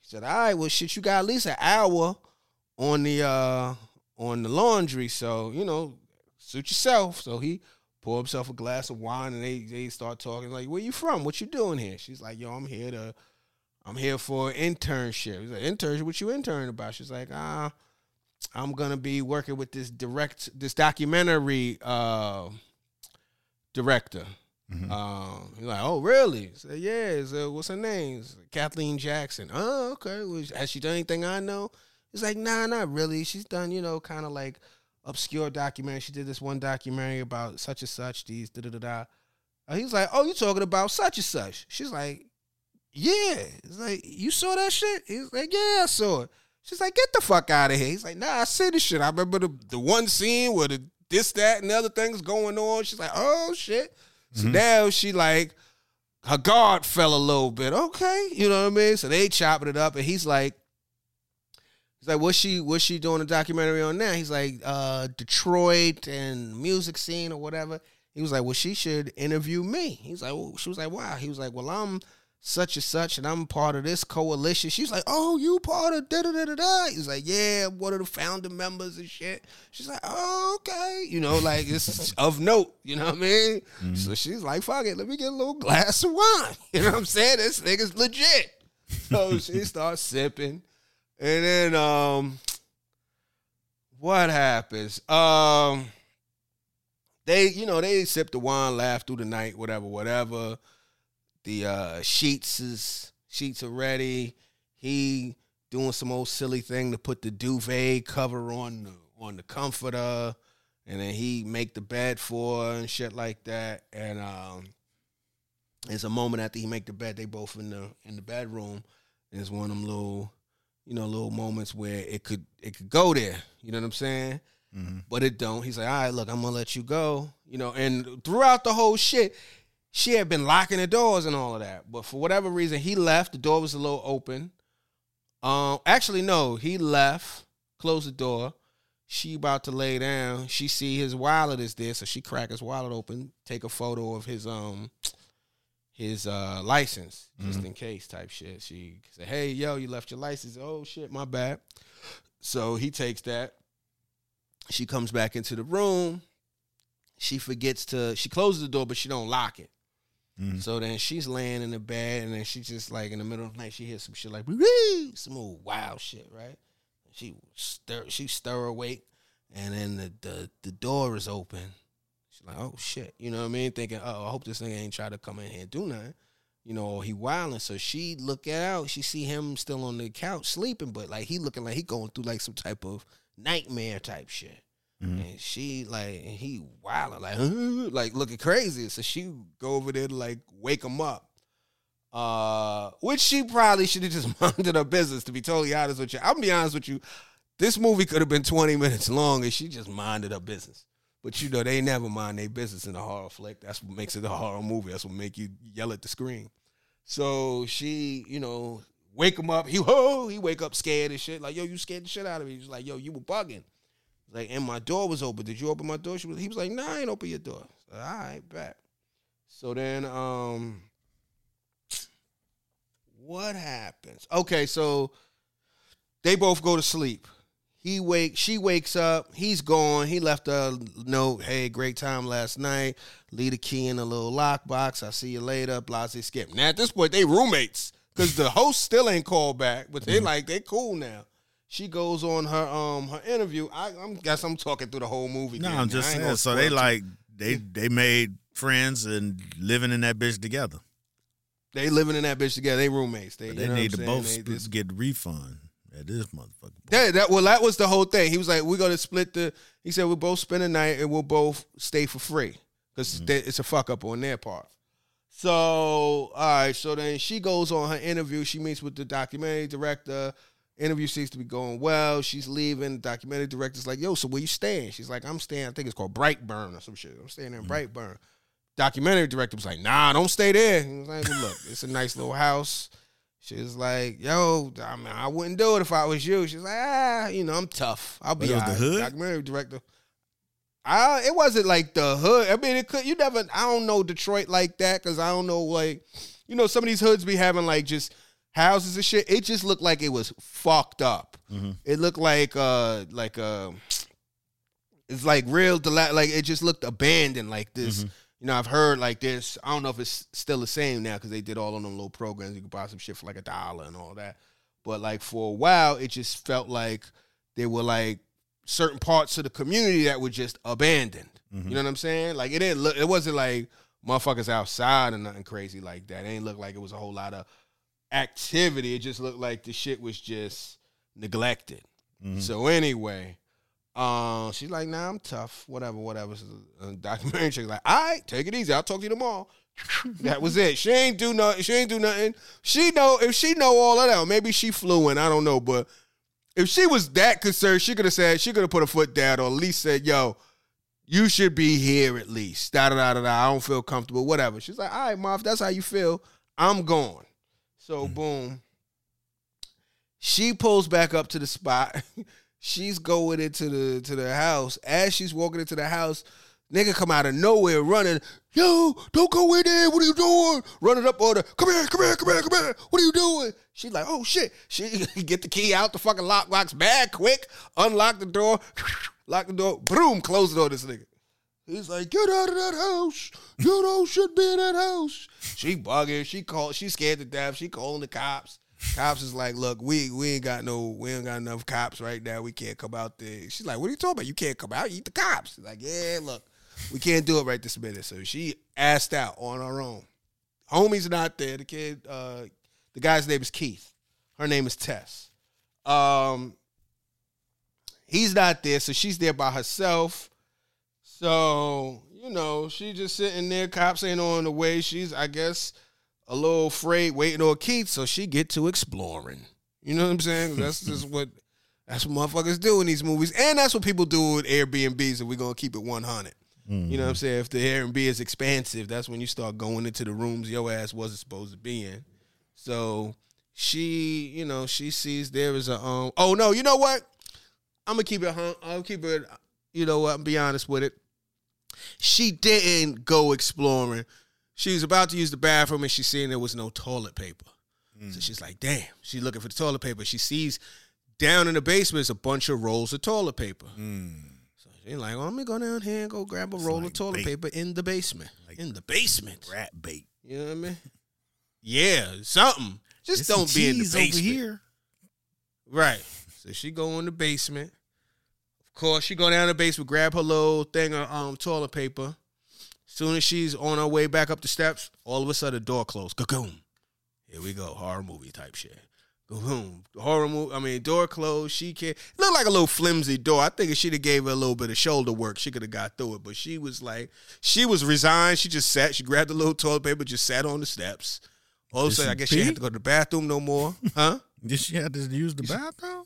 He said, all right, well, shit, you got at least an hour on the uh, on the laundry, so, you know, suit yourself. So he poured himself a glass of wine, and they they start talking like, where you from? What you doing here? She's like, yo, I'm here to, I'm here for an internship. He's like, internship? What you interning about? She's like, ah, I'm gonna be working with this direct, this documentary uh, director. Mm-hmm. Um, he's like, oh, really? I said, yeah. It's, uh, what's her name? It's Kathleen Jackson. Oh, okay. Well, has she done anything I know? He's like, nah, not really. She's done, you know, kind of like obscure documentary. She did this one documentary about such and such, these, da da da da. Uh, he's like, oh, you talking about such and such? She's like, yeah. He's like, you saw that shit? He's like, yeah, I saw it. She's like, get the fuck out of here. He's like, nah, I see this shit. I remember the, the one scene where the this, that, and the other things going on. She's like, oh, shit. So mm-hmm. now she like, her guard fell a little bit. Okay, you know what I mean? So they chopping it up, and he's like, he's like, what's she, what's she doing a documentary on now? He's like, uh, Detroit and music scene or whatever. He was like, well, she should interview me. He's like, well, she was like, wow. He was like, well, I'm such and such, and I'm part of this coalition. She's like, oh, you part of da da da da da. He's like, yeah, I'm one of the founder members and shit. She's like, oh, okay. You know, like, it's of note. You know what I mean? Mm-hmm. So she's like, fuck it, let me get a little glass of wine. You know what I'm saying? This nigga's legit. So she starts sipping. And then, um, what happens? Um, they, you know, they sip the wine, laugh through the night, whatever, whatever. The uh, sheets is sheets are ready. He doing some old silly thing to put the duvet cover on the, on the comforter, and then he make the bed for her and shit like that. And um, there's a moment after he make the bed, they both in the in the bedroom. There's one of them little, you know, little moments where it could it could go there. You know what I'm saying? Mm-hmm. But it don't. He's like, all right, look, I'm gonna let you go. You know, and throughout the whole shit, she had been locking the doors and all of that. But for whatever reason, he left. The door was a little open. Um, actually, no, he left, closed the door. She about to lay down. She see his wallet is there, so she crack his wallet open, take a photo of his um his uh license, just mm-hmm. in case type shit. She said, hey, yo, you left your license. Oh, shit, my bad. So he takes that. She comes back into the room. She forgets to, she closes the door, but she don't lock it. Mm-hmm. So then she's laying in the bed, and then she just like in the middle of the night, she hears some shit like, woo, some old wild shit, right? She stir, she stir awake, and then the, the, the door is open. She's like, oh, shit. You know what I mean? Thinking, oh, I hope this nigga ain't try to come in here and do nothing. You know, or he wilding. So she look out. She see him still on the couch sleeping, but like he looking like he going through like some type of nightmare type shit. Mm-hmm. And she like, and he wilding like, like looking crazy. So she go over there to like wake him up. Uh, which she probably should have just minded her business, to be totally honest with you. I'll be honest with you. This movie could have been twenty minutes long and she just minded her business. But you know, they never mind their business in a horror flick. That's what makes it a horror movie. That's what make you yell at the screen. So she, you know, wake him up. He, oh, he wake up scared and shit. Like, yo, you scared the shit out of me. He's like, yo, you were bugging. Like, and my door was open. Did you open my door? She was, he was like, nah, I ain't open your door. So, all right, bet. So then, um, what happens? Okay, so they both go to sleep. He wake, she wakes up. He's gone. He left a note. Hey, great time last night. Leave the key in a little lockbox. I'll see you later. Blase skip. Now at this point, they roommates because the host still ain't called back, but they like they cool now. She goes on her um her interview. I I'm, guess I'm talking through the whole movie. No, I'm just saying. So they like they they made friends and living in that bitch together. They living in that bitch together. They roommates. They, they need to both they, this, get refund at this motherfucker. That, that well, that was the whole thing. He was like, we're gonna split the. He said we'll both spend the night and we'll both stay for free because mm-hmm. it's a fuck up on their part. So all right. So then she goes on her interview. She meets with the documentary director. Interview seems to be going well. She's leaving. The documentary director's like, yo, so where you staying? She's like, I'm staying, I think it's called Brightburn or some shit. I'm staying in mm-hmm. Brightburn. Documentary director was like, nah, don't stay there. He was like, well, look, it's a nice little house. She was like, yo, I mean, I wouldn't do it if I was you. She's like, ah, you know, I'm tough. I'll be all right. The hood? Documentary director. I, it wasn't like the hood. I mean, it could, you never, I don't know Detroit like that because I don't know, like, you know, some of these hoods be having like just houses and shit, it just looked like it was fucked up. Mm-hmm. It looked like uh like uh it's like real like it just looked abandoned like this. Mm-hmm. You know, I've heard like this. I don't know if it's still the same now because they did all of them little programs. You could buy some shit for like a dollar and all that. But like for a while, it just felt like there were like certain parts of the community that were just abandoned. Mm-hmm. You know what I'm saying? Like it didn't look. It wasn't like motherfuckers outside or nothing crazy like that. It ain't look like it was a whole lot of activity. It just looked like the shit was just neglected. Mm-hmm. So anyway. Um, she's like, nah, I'm tough. Whatever, whatever. So, uh, documentary chick's like, all right, take it easy. I'll talk to you tomorrow. That was it. She ain't do nothing. She ain't do nothing. She know if she know all of that. Maybe she flew in. I don't know. But if she was that concerned, she could have said, she could have put her foot down or at least said, yo, you should be here at least. Da da da da da. I don't feel comfortable. Whatever. She's like, all right, Ma, if that's how you feel, I'm gone. So mm-hmm. boom. She pulls back up to the spot. She's going into the to the house. As she's walking into the house, nigga come out of nowhere running. Yo, don't go in there. What are you doing? Running up on her. Come here, come here, come here, come here. What are you doing? She's like, oh shit. She get the key out the fucking lockbox bag quick. Unlock the door. Lock the door. Boom, close it on this nigga. He's like, get out of that house. You don't should be in that house. She bugging. She called. She scared to death. She calling the cops. Cops is like, look, we we ain't got no, we ain't got enough cops right now. We can't come out there. She's like, what are you talking about? You can't come out. You eat the cops. She's like, yeah, look, we can't do it right this minute. So she asked out on her own. Homie's not there. The kid, uh, the guy's name is Keith. Her name is Tess. Um, he's not there, so she's there by herself. So, you know, she just sitting there. Cops ain't on the way. She's, I guess, a little afraid waiting on Keith, so she get to exploring. You know what I'm saying? That's just what that's what motherfuckers do in these movies. And that's what people do with Airbnbs if we're going to keep it one hundred. Mm-hmm. You know what I'm saying? If the Airbnb is expansive, that's when you start going into the rooms your ass wasn't supposed to be in. So she, you know, she sees there is a, um, oh no, you know what? I'm going to keep it, huh? I'll keep it, you know what? I'm be honest with it. She didn't go exploring. She was about to use the bathroom and she's seeing there was no toilet paper. Mm. So she's like, damn. She's looking for the toilet paper. She sees down in the basement is a bunch of rolls of toilet paper. Mm. So she's like, well, let me go down here and go grab a it's roll like of toilet bait. paper in the basement. Like in the basement. Rat bait. You know what I mean? Yeah, something. Just it's don't be in the basement. Over here. Right. So she go in the basement. Of course, she go down the basement, grab her little thing of um, toilet paper. Soon as she's on her way back up the steps, all of a sudden the door closed. Ga-goom. Here we go. Horror movie type shit. Ga-goom. Horror movie. I mean, door closed. She can't. It looked like a little flimsy door. I think if she'd have gave her a little bit of shoulder work, she could have got through it. But she was like, she was resigned. She just sat. She grabbed the little toilet paper, just sat on the steps. All of a sudden, I guess pee? She had to go to the bathroom no more. Huh? Did she have to use the bathroom?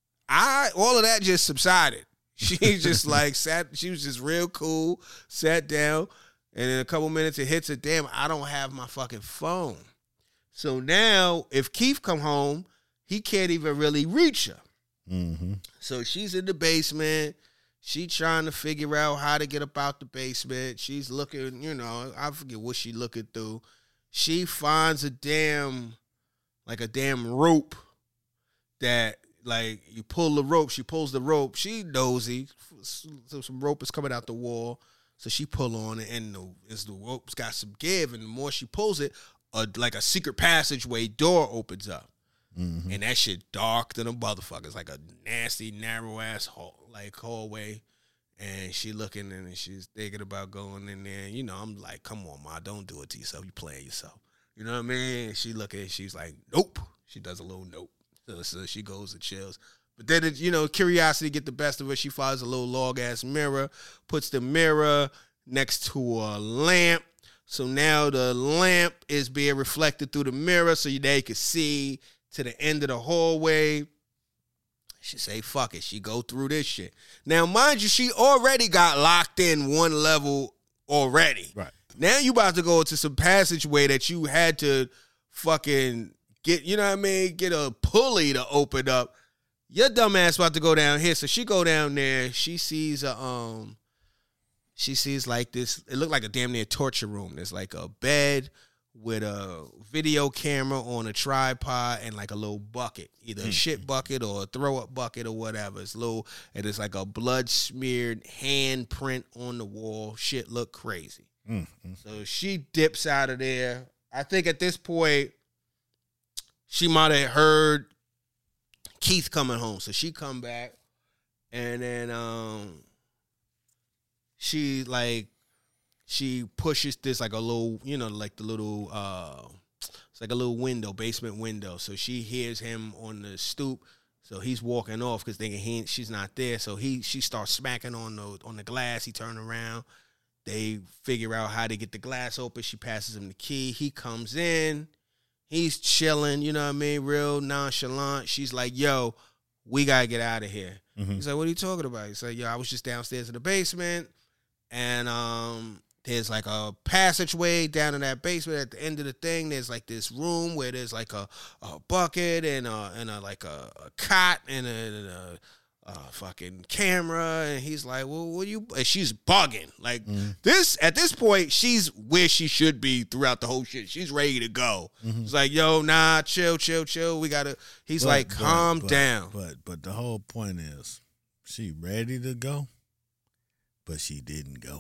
I all of that just subsided. She just like sat. She was just real cool. Sat down. And in a couple minutes, it hits her, damn, I don't have my fucking phone. So now, if Keith come home, he can't even really reach her. Mm-hmm. So she's in the basement. She trying to figure out how to get up out the basement. She's looking, you know, I forget what she looking through. She finds a damn, like a damn rope that, like, you pull the rope. She pulls the rope. She nosy. So some rope is coming out the wall. So she pull on it, and the, as the rope's got some give, and the more she pulls it, a, like a secret passageway door opens up. Mm-hmm. And that shit dark than a motherfucker. It's like a nasty, narrow-ass hall, like hallway. And she looking in, and she's thinking about going in there. You know, I'm like, come on, Ma, don't do it to yourself. You playing yourself. You know what I mean? She look at it, she's like, nope. She does a little nope. So, so she goes and chills. But then, it, you know, curiosity get the best of her. She finds a little log-ass mirror, puts the mirror next to a lamp. So now the lamp is being reflected through the mirror so they can see to the end of the hallway. She say, fuck it. She go through this shit. Now, mind you, she already got locked in one level already. Right. Now you about to go into some passageway that you had to fucking get, you know what I mean, get a pulley to open up. Your dumb ass about to go down here. So she go down there. She sees a, um, she sees like this, it looked like a damn near torture room. There's like a bed with a video camera on a tripod and like a little bucket, either a shit bucket or a throw up bucket or whatever. It's little, and it's like a blood smeared handprint on the wall. Shit look crazy. Mm-hmm. So she dips out of there. I think at this point, she might have heard Keith coming home. So she come back, and then um, she like, she pushes this like a little, you know, like the little, uh, it's like a little window, basement window. So she hears him on the stoop. So he's walking off because thinking he, she's not there. So he, she starts smacking on the on the glass. He turn around. They figure out how to get the glass open. She passes him the key. He comes in. He's chilling, you know what I mean, real nonchalant. She's like, yo, we got to get out of here. Mm-hmm. He's like, what are you talking about? He's like, yo, I was just downstairs in the basement. And um, there's like a passageway down in that basement. At the end of the thing, there's like this room where there's like a, a bucket and a, and a, like a, a cot and a, and a Uh, fucking camera, and he's like, well, what you, and she's bugging. Like, mm-hmm. this, at this point, she's where she should be throughout the whole shit. She's ready to go. Mm-hmm. He's like, yo, nah, chill, chill, chill. We gotta, he's but, like, calm but, down. But, but the whole point is, she ready to go, but she didn't go.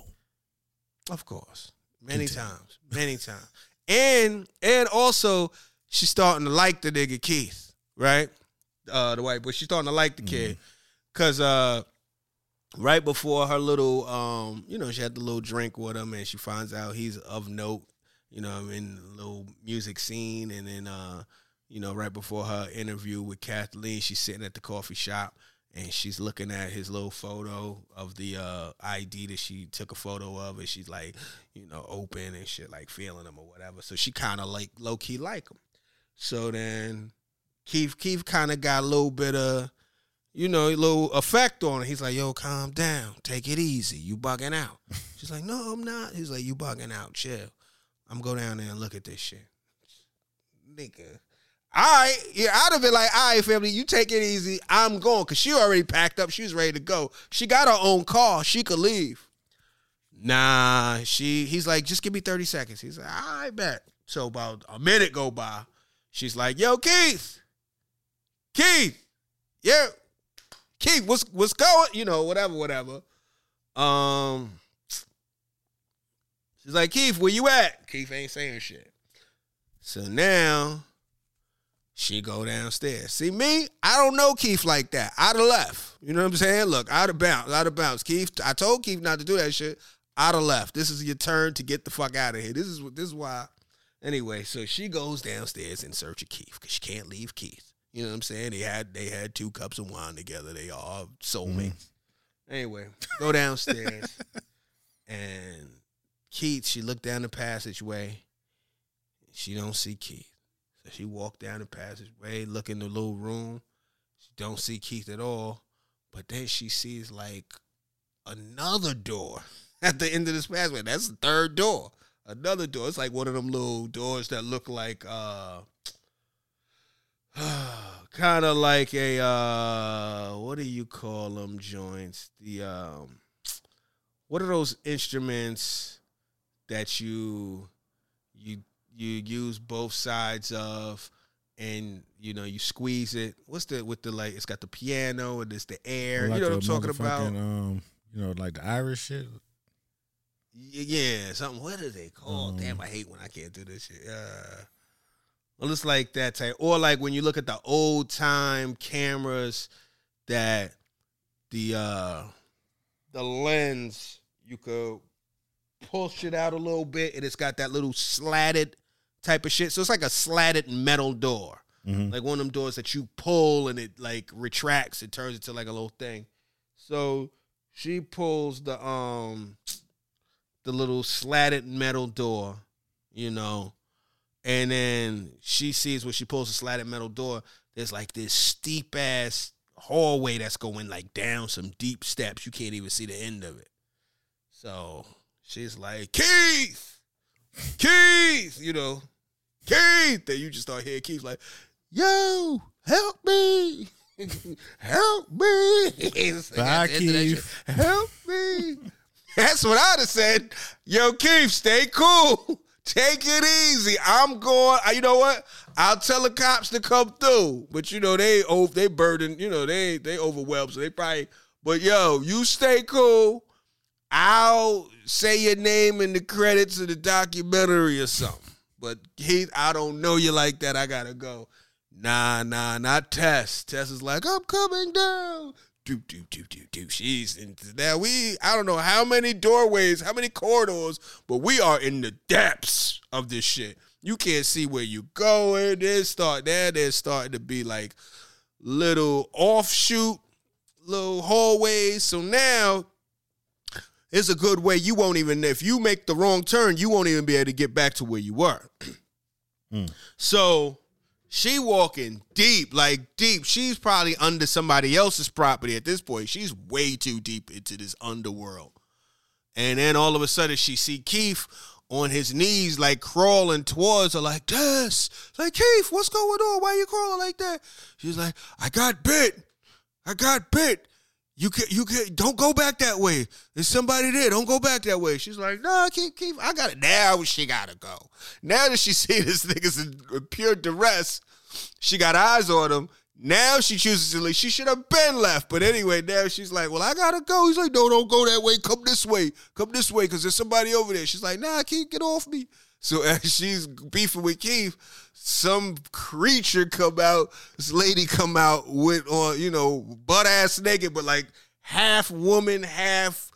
Of course. Many Continue. times. Many times. And, and also, she's starting to like the nigga Keith, right? Uh, the white boy. She's starting to like the kid. Mm-hmm. Cause uh, right before her little, um, you know, she had the little drink with him, and she finds out he's of note, you know, in the little music scene. And then, uh, you know, right before her interview with Kathleen, she's sitting at the coffee shop, and she's looking at his little photo of the uh, I D that she took a photo of, and she's like, you know, open and shit, like feeling him or whatever. So she kind of like low key like him. So then Keith, Keith kind of got a little bit of, you know, a little effect on it. He's like, yo, calm down. Take it easy. You bugging out. She's like, no, I'm not. He's like, you bugging out. Chill. I'm going to go down there and look at this shit. Nigga. All right. Yeah, I'd have been like, all right, family, you take it easy. I'm going. Because she already packed up. She was ready to go. She got her own car. She could leave. Nah. She. He's like, just give me thirty seconds. He's like, all right, bet. So about a minute go by. She's like, yo, Keith. Keith. Yeah. Keith, what's what's going? You know, whatever, whatever. Um, she's like, Keith, where you at? Keith ain't saying shit. So now she go downstairs. See me? I don't know Keith like that. I'd have left. You know what I'm saying? Look, I'd have bounced. I'd have bounced. Keith, I told Keith not to do that shit. I'd have left. This is your turn to get the fuck out of here. This is what. This is why. Anyway, so she goes downstairs in search of Keith because she can't leave Keith. You know what I'm saying? They had they had two cups of wine together. They are soulmates. Mm. Anyway, go downstairs. And Keith, she looked down the passageway. She don't see Keith. So she walked down the passageway, look in the little room. She don't see Keith at all. But then she sees like another door at the end of this passageway. That's the third door. Another door. It's like one of them little doors that look like uh kind of like a, uh, what do you call them joints? The, um, what are those instruments that you, you, you use both sides of and, you know, you squeeze it? What's the, with the, like, it's got the piano and there's the air. Like you know what I'm talking about? Um, you know, like the Irish shit? Yeah, something, what are they called? Um, Damn, I hate when I can't do this shit. Uh, Well, it's like that type. Or like when you look at the old time cameras that the uh, the lens, you could pull shit out a little bit and it's got that little slatted type of shit. So it's like a slatted metal door. Mm-hmm. Like one of them doors that you pull and it like retracts. It turns into like a little thing. So she pulls the um the little slatted metal door, you know. And then she sees when she pulls the slatted metal door, there's like this steep ass hallway that's going like down some deep steps. You can't even see the end of it. So she's like, Keith, Keith, you know, Keith. Then you just start hearing Keith like, yo, help me, help me. Bye, Keith. Help me. That's what I'd have said. Yo, Keith, stay cool. take it easy. I'm going, you know what? I'll tell the cops to come through. But, you know, they oh, they burden, you know, they they overwhelmed. So they probably, but, yo, you stay cool. I'll say your name in the credits of the documentary or something. But, Keith, I don't know you like that. I got to go. Nah, nah, not Tess. Tess is like, I'm coming down. Do, do, do, do, do. She's in. Now, we, I don't know how many doorways, how many corridors, but we are in the depths of this shit. You can't see where you going. There's start, there, there's starting to be like little offshoot, little hallways. So now, it's a good way. You won't even, if you make the wrong turn, you won't even be able to get back to where you were. mm. So, she walking deep, like deep. She's probably under somebody else's property at this point. She's way too deep into this underworld. And then all of a sudden she see Keith on his knees, like crawling towards her, like, Tess, like, Keith, what's going on? Why you crawling like that? She's like, I got bit. I got bit. You can, you can, don't go back that way. There's somebody there. Don't go back that way. She's like, nah, Keith, Keith, I got it. Now she got to go. Now that she see this nigga's in pure duress, she got eyes on him. Now she chooses to leave. She should have been left. But anyway, now she's like, well, I got to go. He's like, no, don't go that way. Come this way. Come this way because there's somebody over there. She's like, nah, Keith, get off me. So as she's beefing with Keith, some creature come out, this lady come out with, or you know, butt-ass naked, but like half woman, half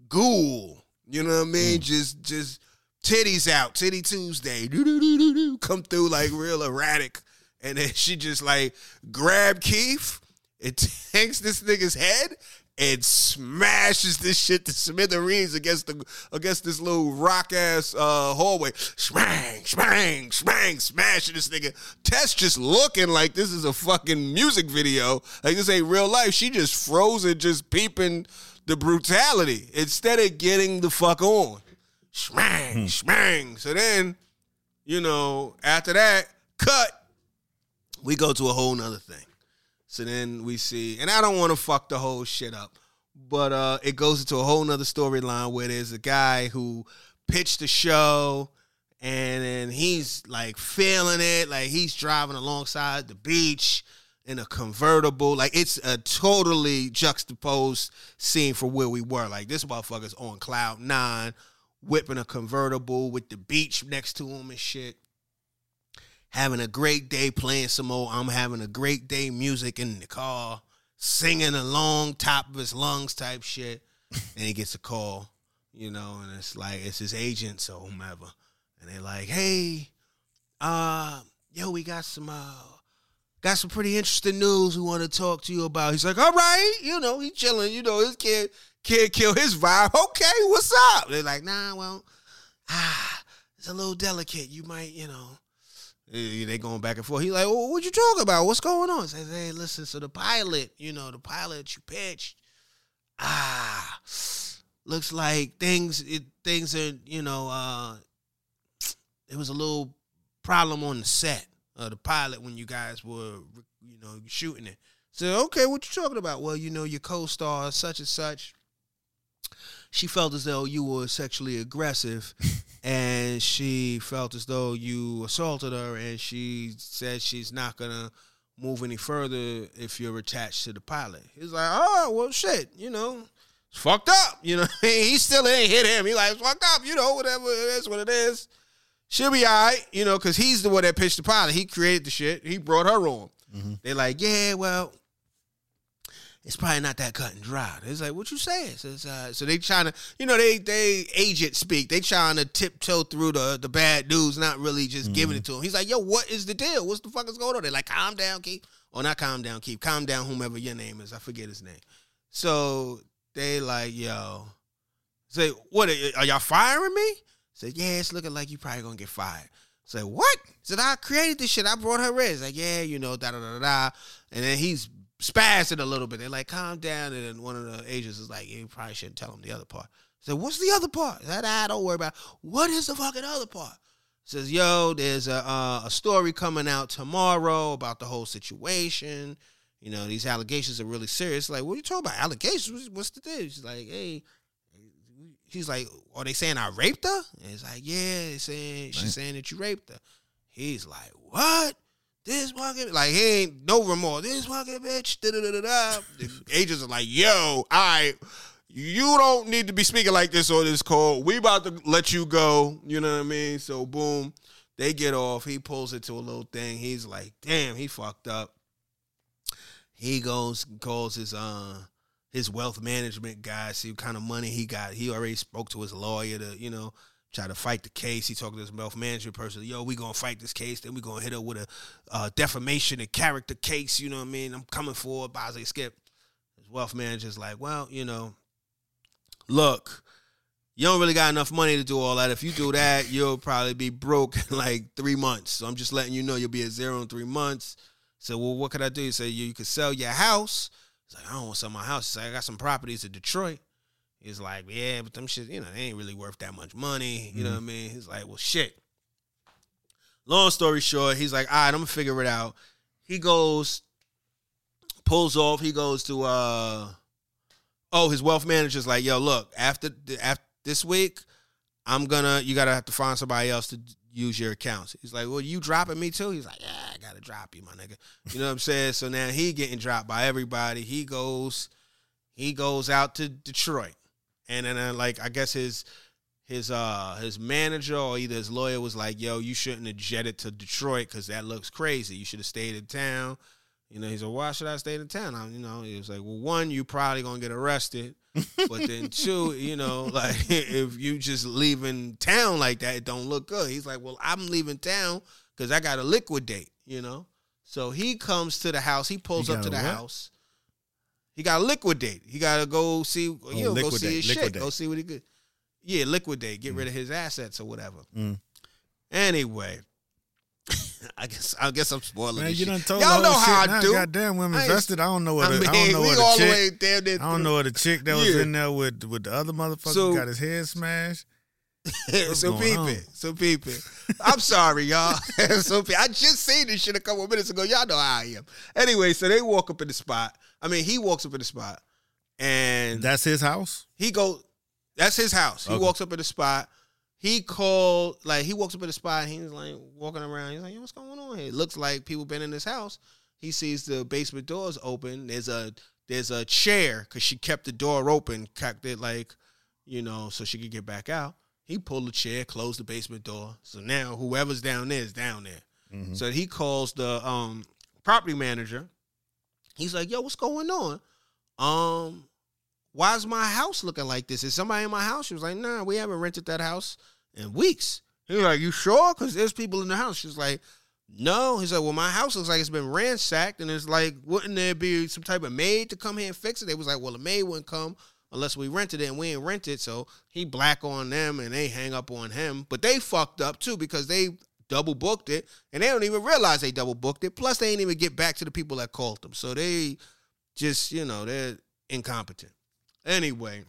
ghoul. You know what I mean? Mm. Just just titties out, Titty Tuesday. Do-do-do-do-do. Come through like real erratic. And then she just like grab Keith and takes this nigga's head and smashes this shit to smithereens against the against this little rock ass uh, hallway. Smang, smang, smang, smashing this nigga. Tess just looking like this is a fucking music video. Like this ain't real life. She just frozen, just peeping the brutality instead of getting the fuck on. Smang, hmm. smang. So then, you know, after that, cut. We go to a whole nother thing. So then we see, and I don't want to fuck the whole shit up, but uh, it goes into a whole nother storyline where there's a guy who pitched the show, and then he's like feeling it, like he's driving alongside the beach in a convertible. Like it's a totally juxtaposed scene for where we were. Like this motherfucker's on cloud nine, whipping a convertible with the beach next to him and shit. Having a great day playing some old I'm having a great day music in the car, singing along, top of his lungs type shit. And he gets a call, you know, and it's like, it's his agents or whomever. And they're like, hey, uh, yo, we got some, uh, got some pretty interesting news we want to talk to you about. He's like, all right, you know, he chilling, you know, his kid can't kill his vibe. Okay, what's up? They're like, nah, well, ah, it's a little delicate. You might, you know. They going back and forth. He's like, well, what you talking about? What's going on? Says, hey, listen, so the pilot, you know, the pilot you pitched, ah, looks like things, it, things are, you know, uh, there was a little problem on the set of the pilot when you guys were, you know, shooting it. So, okay, what you talking about? Well, you know, your co-star, such and such, she felt as though you were sexually aggressive. And she felt as though you assaulted her, and she said she's not going to move any further if you're attached to the pilot. He's like, oh, well, shit, you know, it's fucked up. You know what I mean? He still ain't hit him. He like, it's fucked up, you know, whatever it is, what it is. She'll be all right, you know, because he's the one that pitched the pilot. He created the shit. He brought her on. Mm-hmm. They're like, yeah, well, it's probably not that cut and dry. It's like, what you saying? So, uh, so they trying to, you know, they they agent speak. They trying to tiptoe through the, the bad news, not really just mm-hmm. giving it to him. He's like, yo, what is the deal? What's the fuck is going on? They're like, calm down, Keith. Or not calm down, Keith. Calm down, whomever your name is. I forget his name. So they like, yo, say, what, are y'all firing me? Say, yeah, it's looking like you probably going to get fired. Say, what? Said, I created this shit. I brought her in. Like, yeah, you know, da da da da. And then he's spazzing a little bit. They're like, calm down. And then one of the agents is like, yeah, you probably shouldn't tell him the other part. So what's the other part? That I don't worry about. What is the fucking other part? Says, yo, there's a uh, a story coming out tomorrow about the whole situation. You know, these allegations are really serious. Like, what are you talking about? Allegations? What's the deal? She's like, hey, he's like, are they saying I raped her? And he's like, yeah, they're saying, she's Right. saying that you raped her. He's like, what? This fucking, like, he ain't no remorse. This fucking bitch, da-da-da-da-da. The agents are like, yo, all right, you don't need to be speaking like this on this call. We about to let you go. You know what I mean? So, boom, they get off. He pulls it to a little thing. He's like, damn, he fucked up. He goes and calls his, uh, his wealth management guy, see what kind of money he got. He already spoke to his lawyer to, you know, try to fight the case. He talked to his wealth management person. Yo, we going to fight this case. Then we going to hit her with a uh, defamation and character case. You know what I mean? I'm coming for it. Bosley Skip. His wealth manager's like, well, you know, look, you don't really got enough money to do all that. If you do that, you'll probably be broke in like three months. So I'm just letting you know you'll be at zero in three months. So, well, what could I do? He said, you, you could sell your house. He's like, I don't want to sell my house. He's like, I got some properties in Detroit. He's like, yeah, but them shit, you know, they ain't really worth that much money. You mm-hmm. know what I mean? He's like, well, shit. Long story short, he's like, all right, I'm going to figure it out. He goes, pulls off. He goes to, uh, oh, his wealth manager's like, yo, look, after, after this week, I'm going to, you got to have to find somebody else to use your accounts. He's like, well, you dropping me too? He's like, yeah, I got to drop you, my nigga. You know what I'm saying? So now he getting dropped by everybody. He goes, he goes out to Detroit. And then, uh, like, I guess his his uh his manager or either his lawyer was like, yo, you shouldn't have jetted to Detroit because that looks crazy. You should have stayed in town. You know, he's like, why should I stay in town? I, you know, he was like, well, one, you probably going to get arrested. But then two, you know, like, if you just leaving town like that, it don't look good. He's like, well, I'm leaving town because I got to liquidate, you know. So he comes to the house. He pulls up to the what? house. He got to liquidate. He got to go see, you oh, know, go see his liquidate. shit. Go see what he could. Yeah, liquidate. Get mm. rid of his assets or whatever. Mm. Anyway. I guess I guess I'm spoiling. Man, you done told y'all know how I do. Goddamn, women invested. I don't know what. I, mean, I don't know what a chick. Damn I don't know what a chick that was yeah. in there with with the other motherfucker so, got his head smashed. so peep it. So peep it. I'm sorry, y'all. so peep. I just seen this shit a couple of minutes ago. Y'all know how I am. Anyway, so they walk up in the spot. I mean, he walks up in the spot, and that's his house. He go. That's his house. He okay. walks up in the spot. He called, like, he walks up in the spot, and he was, like, walking around. He's like, yo, what's going on here? It looks like people been in this house. He sees the basement doors open. There's a there's a chair, because she kept the door open, kept it, like, you know, so she could get back out. He pulled the chair, closed the basement door. So now whoever's down there is down there. Mm-hmm. So he calls the um, property manager. He's like, yo, what's going on? Um, why's my house looking like this? Is somebody in my house? She was like, nah, we haven't rented that house in weeks. He was like, you sure? Because there's people in the house. She's like, no. He's like, well, my house looks like it's been ransacked. And it's like, wouldn't there be some type of maid to come here and fix it? They was like, well, the maid wouldn't come unless we rented it, and we ain't rented. So he black on them, and they hang up on him. But they fucked up, too, because they double booked it, and they don't even realize they double booked it. Plus, they ain't even get back to the people that called them. So they just, you know, they're incompetent. Anyway,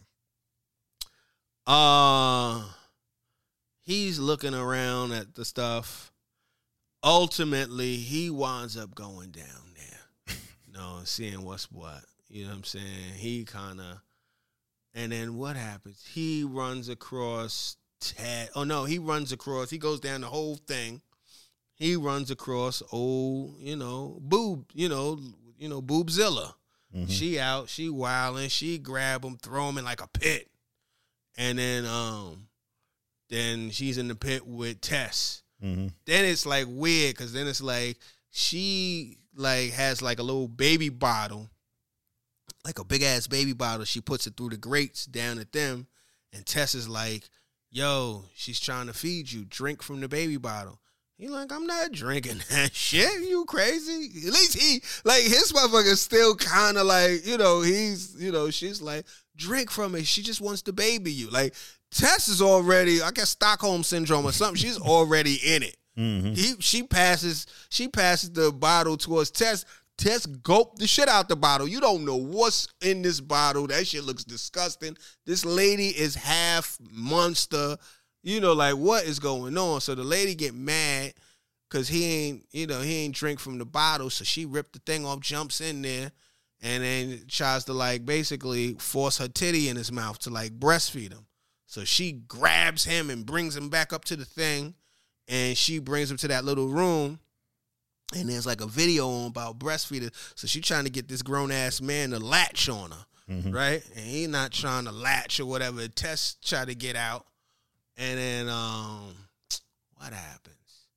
uh... he's looking around at the stuff. Ultimately, he winds up going down there. You know, seeing what's what. You know what I'm saying? He kind of... And then what happens? He runs across Ted. Oh, no, he runs across... He goes down the whole thing. He runs across old, you know, Boob, you know, you know, Boobzilla. Mm-hmm. She out. She wilding. She grab him, throw him in like a pit. And then... um. Then she's in the pit with Tess. Mm-hmm. Then it's like weird because then it's like she like has like a little baby bottle, like a big ass baby bottle. She puts it through the grates down at them, and Tess is like, "Yo, she's trying to feed you. Drink from the baby bottle." He like, "I'm not drinking that shit. You crazy?" At least he like his motherfucker's still kind of like, you know, he's you know she's like, "Drink from it. She just wants to baby you." Like. Tess is already, I guess, Stockholm syndrome or something. She's already in it. Mm-hmm. He, she passes, she passes the bottle towards Tess. Tess gulped the shit out the bottle. You don't know what's in this bottle. That shit looks disgusting. This lady is half monster. You know, like what is going on? So the lady get mad because he ain't, you know, he ain't drink from the bottle. So she ripped the thing off, jumps in there, and then tries to like basically force her titty in his mouth to like breastfeed him. So she grabs him and brings him back up to the thing, and she brings him to that little room, and there's like a video on about breastfeeding. So she trying to get this grown-ass man to latch on her, mm-hmm. right? And he not trying to latch or whatever. Tess try to get out, and then um, what happens?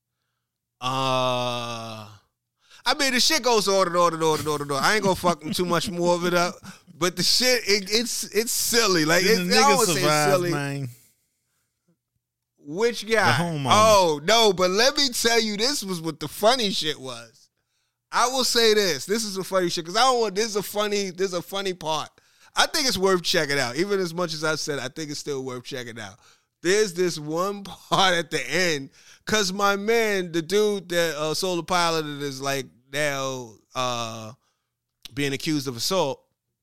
Uh, I mean, the shit goes on and on and on and on and on. I ain't gonna fuck too much more of it up, but the shit, it, it's it's silly. Like, it, the I nigga always say survived, silly. man. Which guy? Oh, no, but let me tell you, this was what the funny shit was. I will say this. This is the funny shit, because I don't want, this is a funny, this is a funny part. I think it's worth checking out. Even as much as I said, I think it's still worth checking out. There's this one part at the end, because my man, the dude that uh, Solar Piloted is like now uh, being accused of assault,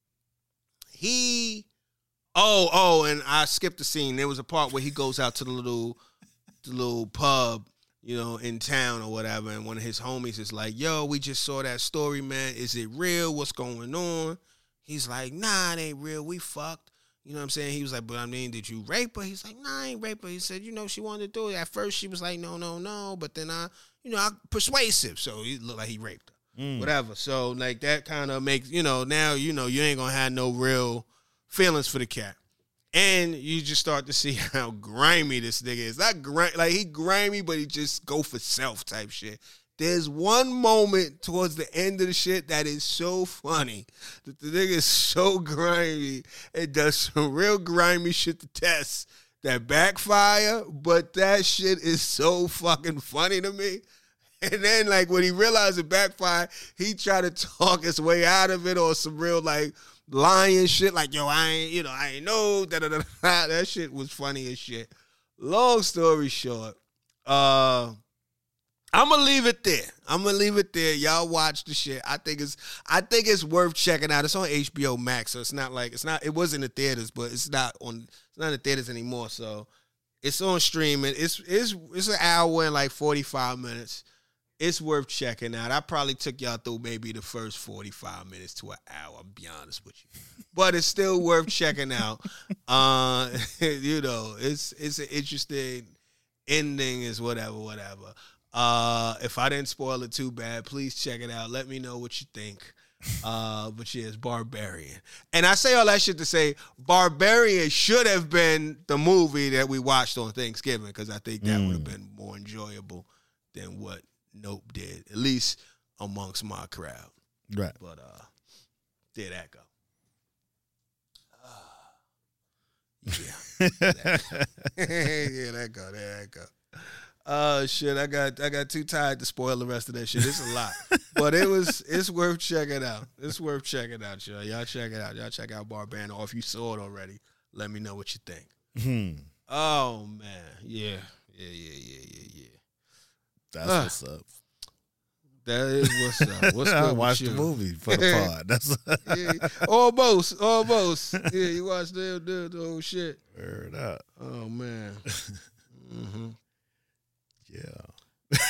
he... Oh, oh, and I skipped the scene. There was a part where he goes out to the little the little pub, you know, in town or whatever, and one of his homies is like, yo, we just saw that story, man. Is it real? What's going on? He's like, nah, it ain't real. We fucked. You know what I'm saying? He was like, but I mean, did you rape her? He's like, nah, I ain't rape her. He said, you know, she wanted to do it. At first, she was like, no, no, no. But then I, you know, I persuasive. So he looked like he raped her. Mm. Whatever. So, like, that kind of makes, you know, now, you know, you ain't going to have no real feelings for the cat. And you just start to see how grimy this nigga is. Not grimy, like he grimy, but he just go for self type shit. There's one moment towards the end of the shit that is so funny that the nigga is so grimy and does some real grimy shit to Tess that backfire, but that shit is so fucking funny to me. And then, like, when he realized it backfired, he tried to talk his way out of it or some real, like, lying shit, like, yo, I ain't, you know, I ain't know, da da da da. That shit was funny as shit. Long story short, uh, I'm gonna leave it there. I'm gonna leave it there. Y'all watch the shit. I think it's, I think it's worth checking out. It's on H B O Max, so it's not like it's not. It was in the theaters, but it's not on. It's not in the theaters anymore. So it's on streaming. It's it's it's an hour and like forty-five minutes. It's worth checking out. I probably took y'all through maybe the first forty-five minutes to an hour, I'll be honest with you. But it's still worth checking out. Uh, you know, it's it's an interesting ending is whatever, whatever. Uh, if I didn't spoil it too bad, please check it out. Let me know what you think. Uh, but yeah, it's Barbarian. And I say all that shit to say Barbarian should have been the movie that we watched on Thanksgiving, because I think that mm. would have been more enjoyable than what Nope did, at least amongst my crowd. Right. But uh, there that go. Uh, yeah. that yeah, that go. There that go. Uh shit, I got I got too tired to spoil the rest of that shit. It's a lot. But it was it's worth checking out. It's worth checking out, y'all. Y'all check it out. Y'all check out Barbarian. Or if you saw it already, let me know what you think. Hmm. Oh man. Yeah. Yeah, yeah, yeah, yeah, yeah. That's uh, what's up. That is what's up. What's good I with watched you? the movie for the pod. That's yeah, almost, almost. Yeah, you watched the, the, the whole shit. Heard up. Oh man. Mm-hmm. Yeah.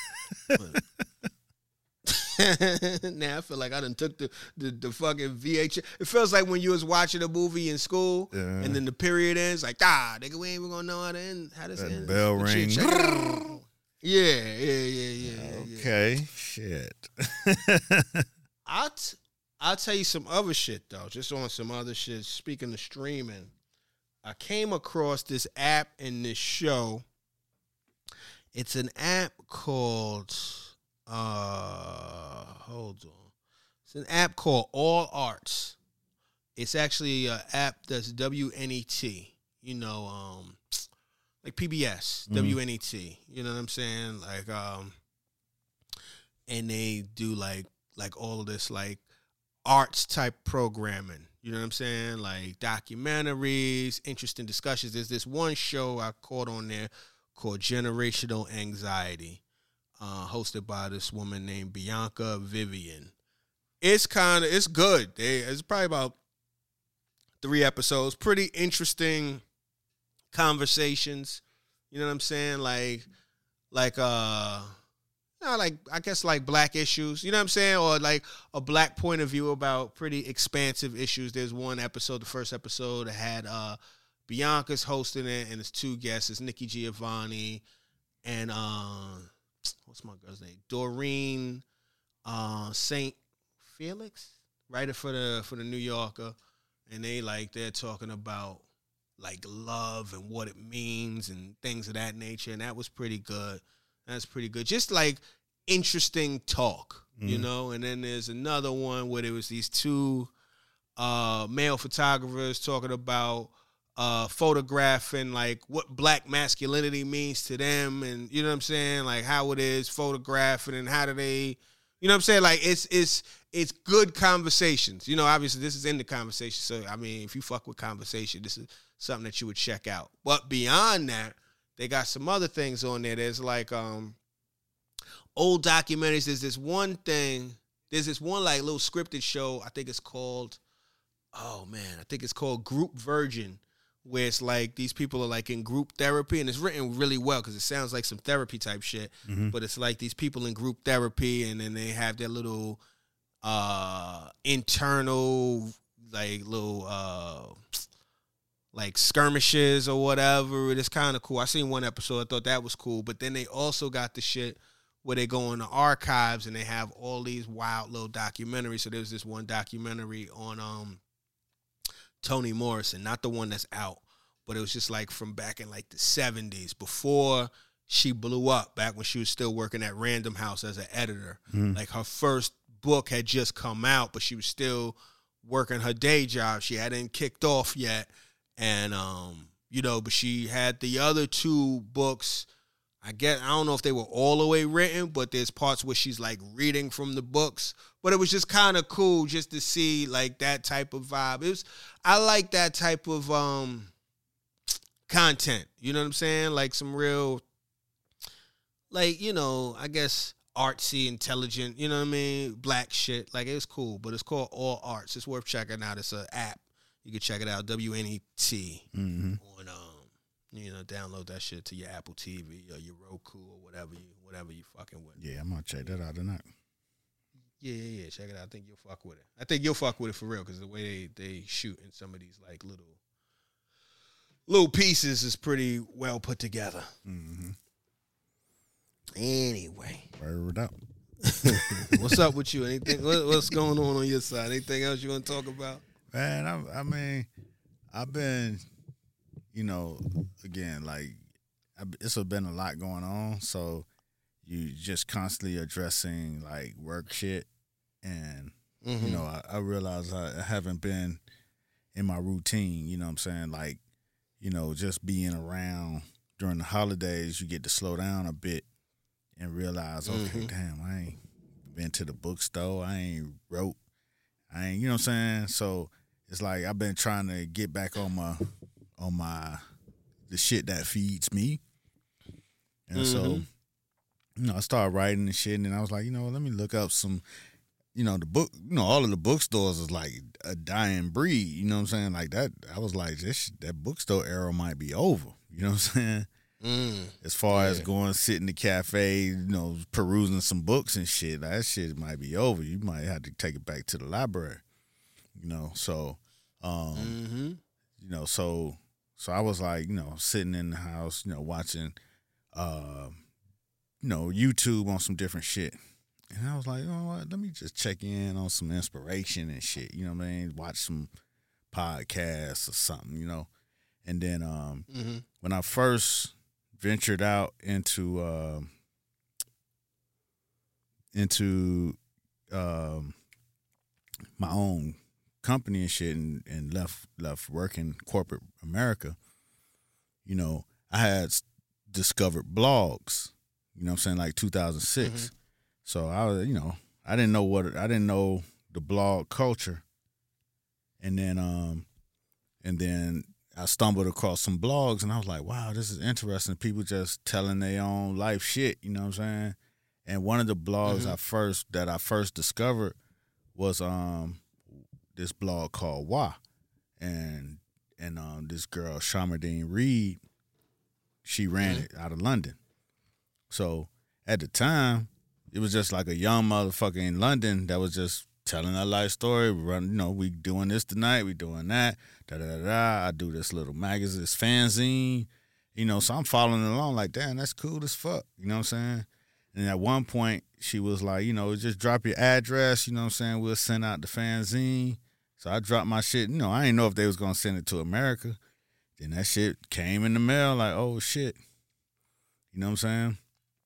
Now I feel like I done took the, the, the fucking V H S. It feels like when you was watching a movie in school, yeah. and then the period ends, like, ah, nigga, we ain't even gonna know how to end. How this that end. Bell ring. Yeah, yeah, yeah, yeah. Okay, yeah. shit. I'll, t- I'll tell you some other shit, though, just on some other shit. Speaking of streaming, I came across this app in this show. It's an app called, uh, hold on. It's an app called All Arts. It's actually an app that's W N E T, you know, um, like P B S, mm-hmm. W N E T, you know what I'm saying? Like, um, and they do like, like all of this, like, arts type programming, you know what I'm saying? Like documentaries, interesting discussions. There's this one show I caught on there called Generational Anxiety, uh, hosted by this woman named Bianca Vivian. It's kind of, it's good. They, it's probably about three episodes. Pretty interesting conversations. You know what I'm saying? Like, like, uh, you know, like, I guess like black issues, you know what I'm saying? Or like a black point of view about pretty expansive issues. There's one episode, the first episode, that had, uh, Bianca's hosting it, and it's two guests. It's Nikki Giovanni and uh, what's my girl's name? Doreen uh, Saint Felix, writer for the for the New Yorker, and they like they're talking about like love and what it means and things of that nature, and that was pretty good. That's pretty good. Just like interesting talk, mm-hmm. you know. And then there's another one where there was these two uh, male photographers talking about uh, photographing, like what black masculinity means to them, and you know what I'm saying, like how it is photographing and how do they, you know what I'm saying, like it's it's it's good conversations. You know, obviously this is in the conversation, so I mean, if you fuck with conversation, this is something that you would check out. But beyond that, they got some other things on there. There's like um. old documentaries. There's this one thing. There's this one like little scripted show. I think it's called. Oh man, I think it's called Group Virgin, where it's like these people are like in group therapy, and it's written really well because it sounds like some therapy type shit. Mm-hmm. But it's like these people in group therapy, and then they have their little uh, internal like little uh, like skirmishes or whatever. It's kind of cool. I seen one episode. I thought that was cool. But then they also got the shit where they go in the archives and they have all these wild little documentaries. So there's this one documentary on um, Toni Morrison, not the one that's out, but it was just like from back in like the seventies, before she blew up, back when she was still working at Random House as an editor. Mm. Like her first book had just come out, but she was still working her day job. She hadn't kicked off yet. And, um, you know, but she had the other two books. I guess, I don't know if they were all the way written, but there's parts where she's like reading from the books. But it was just kind of cool just to see like that type of vibe. It was, I like that type of um content. You know what I'm saying? Like some real, like, you know, I guess artsy, intelligent, you know what I mean? Black shit. Like, it's cool, but it's called All Arts. It's worth checking out. It's an app. You can check it out, W N E T, mm-hmm. on um. You know, download that shit to your Apple T V or your Roku or whatever you whatever you fucking with. Yeah, I'm gonna check that out tonight. Yeah, yeah, yeah. Check it out. I think you'll fuck with it. I think you'll fuck with it for real because the way they, they shoot in some of these like little little pieces is pretty well put together. Mm-hmm. Anyway, word out. What's up with you? Anything? What, what's going on on your side? Anything else you want to talk about? Man, I, I mean, I've been. You know, again, like, it's been a lot going on, so you just constantly addressing, like, work shit, and, mm-hmm. you know, I, I realize I haven't been in my routine, you know what I'm saying? Like, you know, just being around during the holidays, you get to slow down a bit and realize, okay, mm-hmm. damn, I ain't been to the bookstore, I ain't wrote, I ain't, you know what I'm saying? So, it's like I've been trying to get back on my... on my the shit that feeds me. And mm-hmm. so, you know, I started writing and shit, and then I was like, you know, let me look up some, you know, the book, you know, all of the bookstores is like a dying breed, you know what I'm saying? Like that, I was like, this that bookstore era might be over, you know what I'm saying? Mm. As far yeah. as going sit in the cafe, you know, perusing some books and shit, that shit might be over. You might have to take it back to the library, you know, so, um, mm-hmm. you know, so... So I was like, you know, sitting in the house, you know, watching, uh, you know, YouTube on some different shit. And I was like, you know what, let me just check in on some inspiration and shit, you know what I mean? Watch some podcasts or something, you know? And then um, mm-hmm. when I first ventured out into, uh, into um, my own company and shit and, and left left working corporate America, you know, I had discovered blogs, you know what I'm saying, like two thousand six. Mm-hmm. So I was, you know, I didn't know what, I didn't know the blog culture. And then, um, and then I stumbled across some blogs and I was like, wow, this is interesting. People just telling their own life shit, you know what I'm saying? And one of the blogs mm-hmm. I first, that I first discovered was, um, this blog called Why, and and um this girl Sharmadine Reed, she ran it out of London. So at the time, it was just like a young motherfucker in London that was just telling a life story. We run, you know, we doing this tonight, we doing that. Da da da da. I do this little magazine, this fanzine. You know, so I'm following along like, damn, that's cool as fuck. You know what I'm saying? And at one point, she was like, you know, just drop your address. You know what I'm saying? We'll send out the fanzine. So I dropped my shit. You know, I didn't know if they was gonna send it to America. Then that shit came in the mail. Like, oh shit. You know what I'm saying?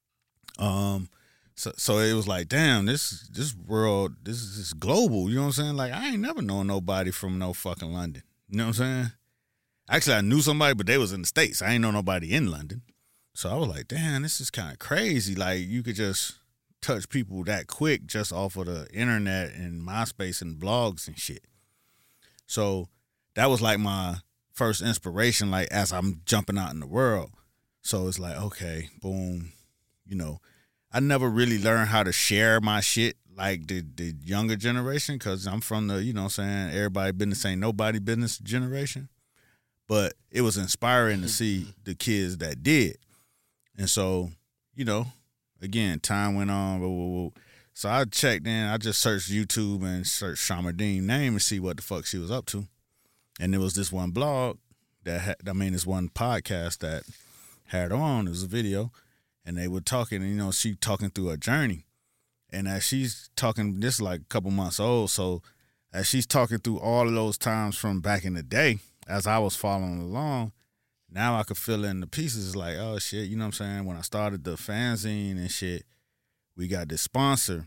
Um. So, so it was like, damn, this this world, this is this global. You know what I'm saying? Like, I ain't never known nobody from no fucking London. You know what I'm saying? Actually, I knew somebody, but they was in the States. I ain't know nobody in London. So I was like, damn, this is kind of crazy. Like, you could just touch people that quick just off of the internet and MySpace and blogs and shit. So that was like my first inspiration, like, as I'm jumping out in the world. So it's like, okay, boom, you know. I never really learned how to share my shit like the, the younger generation because I'm from the, you know what I'm saying, everybody business ain't nobody business generation. But it was inspiring to see the kids that did. And so, you know, again, time went on. Whoa, whoa, whoa. So I checked in. I just searched YouTube and searched Sharmardine name and see what the fuck she was up to. And there was this one blog that had, I mean, this one podcast that had her on. It was a video. And they were talking, you know, she talking through her journey. And as she's talking, this is like a couple months old, so as she's talking through all of those times from back in the day, as I was following along, now I could fill in the pieces like, oh, shit, you know what I'm saying? When I started the fanzine and shit, we got this sponsor,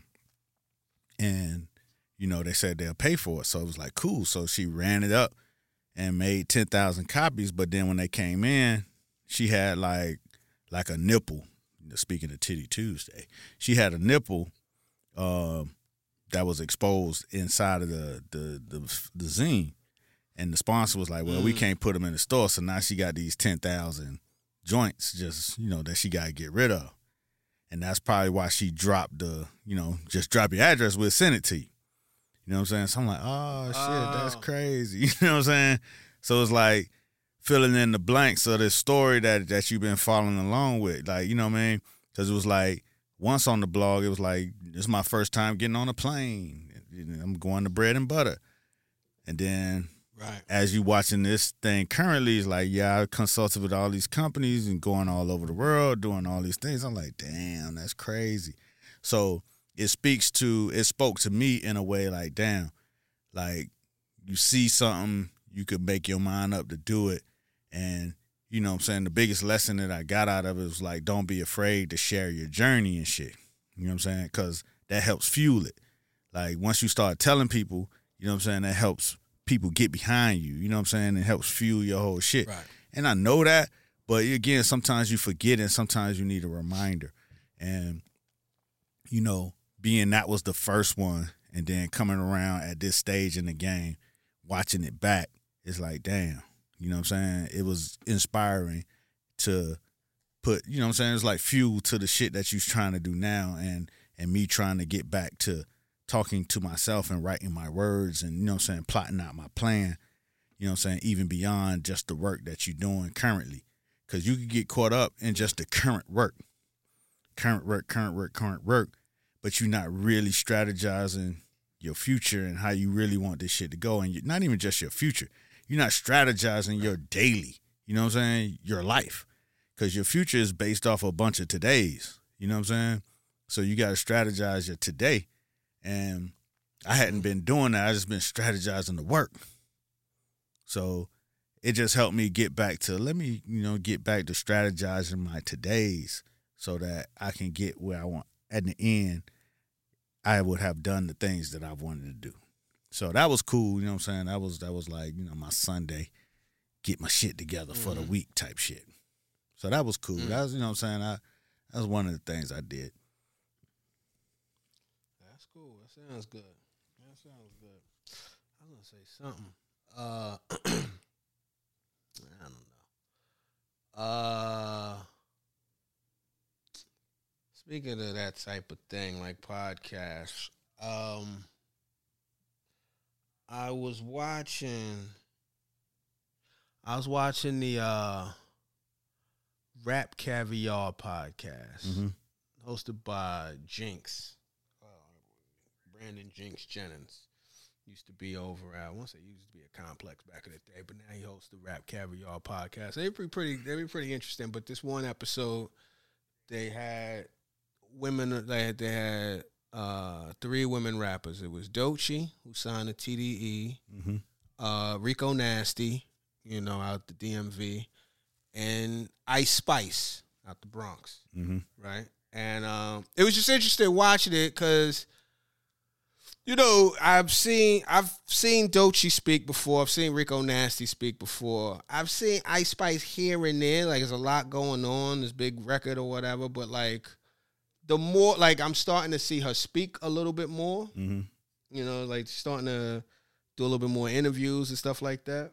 and, you know, they said they'll pay for it. So it was like, cool. So she ran it up and made ten thousand copies, but then when they came in, she had like like a nipple. Speaking of Titty Tuesday, she had a nipple uh, that was exposed inside of the the the, the zine, and the sponsor was like, "Well, mm. we can't put them in the store." So now she got these ten thousand joints, just you know that she got to get rid of, and that's probably why she dropped the, you know, just drop your address, we'll send it to you. You know what I'm saying? So I'm like, oh shit, oh. that's crazy. You know what I'm saying? So it's like filling in the blanks of this story that that you've been following along with. Like, you know what I mean? Because it was like, once on the blog, it was like, this is my first time getting on a plane. I'm going to bread and butter. And then right. as you watching this thing currently, it's like, yeah, I consulted with all these companies and going all over the world, doing all these things. I'm like, damn, that's crazy. So it speaks to, it spoke to me in a way like, damn, like you see something, you could make your mind up to do it. And, you know what I'm saying, the biggest lesson that I got out of it was like, don't be afraid to share your journey and shit. You know what I'm saying? Because that helps fuel it. Like, once you start telling people, you know what I'm saying, that helps people get behind you. You know what I'm saying? It helps fuel your whole shit. Right. And I know that, but again, sometimes you forget and sometimes you need a reminder. And, you know, being that was the first one and then coming around at this stage in the game, watching it back, it's like, damn. You know what I'm saying? It was inspiring to put, you know what I'm saying? It's like fuel to the shit that you're trying to do now, and and me trying to get back to talking to myself and writing my words and, you know what I'm saying, plotting out my plan, you know what I'm saying, even beyond just the work that you're doing currently. Because you could get caught up in just the current work. Current work, current work, current work, but you're not really strategizing your future and how you really want this shit to go. And you're not even just your future. You're not strategizing your daily, you know what I'm saying, your life. Because your future is based off a bunch of todays, you know what I'm saying? So you got to strategize your today. And I hadn't been doing that. I just been strategizing the work. So it just helped me get back to, let me, you know, get back to strategizing my todays so that I can get where I want. At the end, I would have done the things that I wanted to do. So that was cool, you know what I'm saying? That was that was like, you know, my Sunday, get my shit together for mm-hmm. the week type shit. So that was cool. Mm-hmm. That was, you know what I'm saying? I that was one of the things I did. That's cool. That sounds good. That sounds good. I was gonna say something. Uh I don't know. Uh speaking of that type of thing, like podcasts, um I was watching I was watching the uh, Rap Caviar podcast, mm-hmm. hosted by Jinx, uh, Brandon Jinx Jennings. Used to be over at, I want to say he used to be a Complex back in the day, but now he hosts the Rap Caviar podcast. They be pretty, they be pretty interesting. But this one episode, they had women. They had, they had uh, three women rappers. It was Doechii, who signed to T D E, mm-hmm. uh, Rico Nasty, you know, out the D M V, and Ice Spice out the Bronx, mm-hmm. right? And um, it was just interesting watching it because. You know, I've seen I've seen Doechii speak before. I've seen Rico Nasty speak before. I've seen Ice Spice here and there. Like, there's a lot going on, this big record or whatever. But, like, the more, like, I'm starting to see her speak a little bit more. Mm-hmm. You know, like, starting to do a little bit more interviews and stuff like that.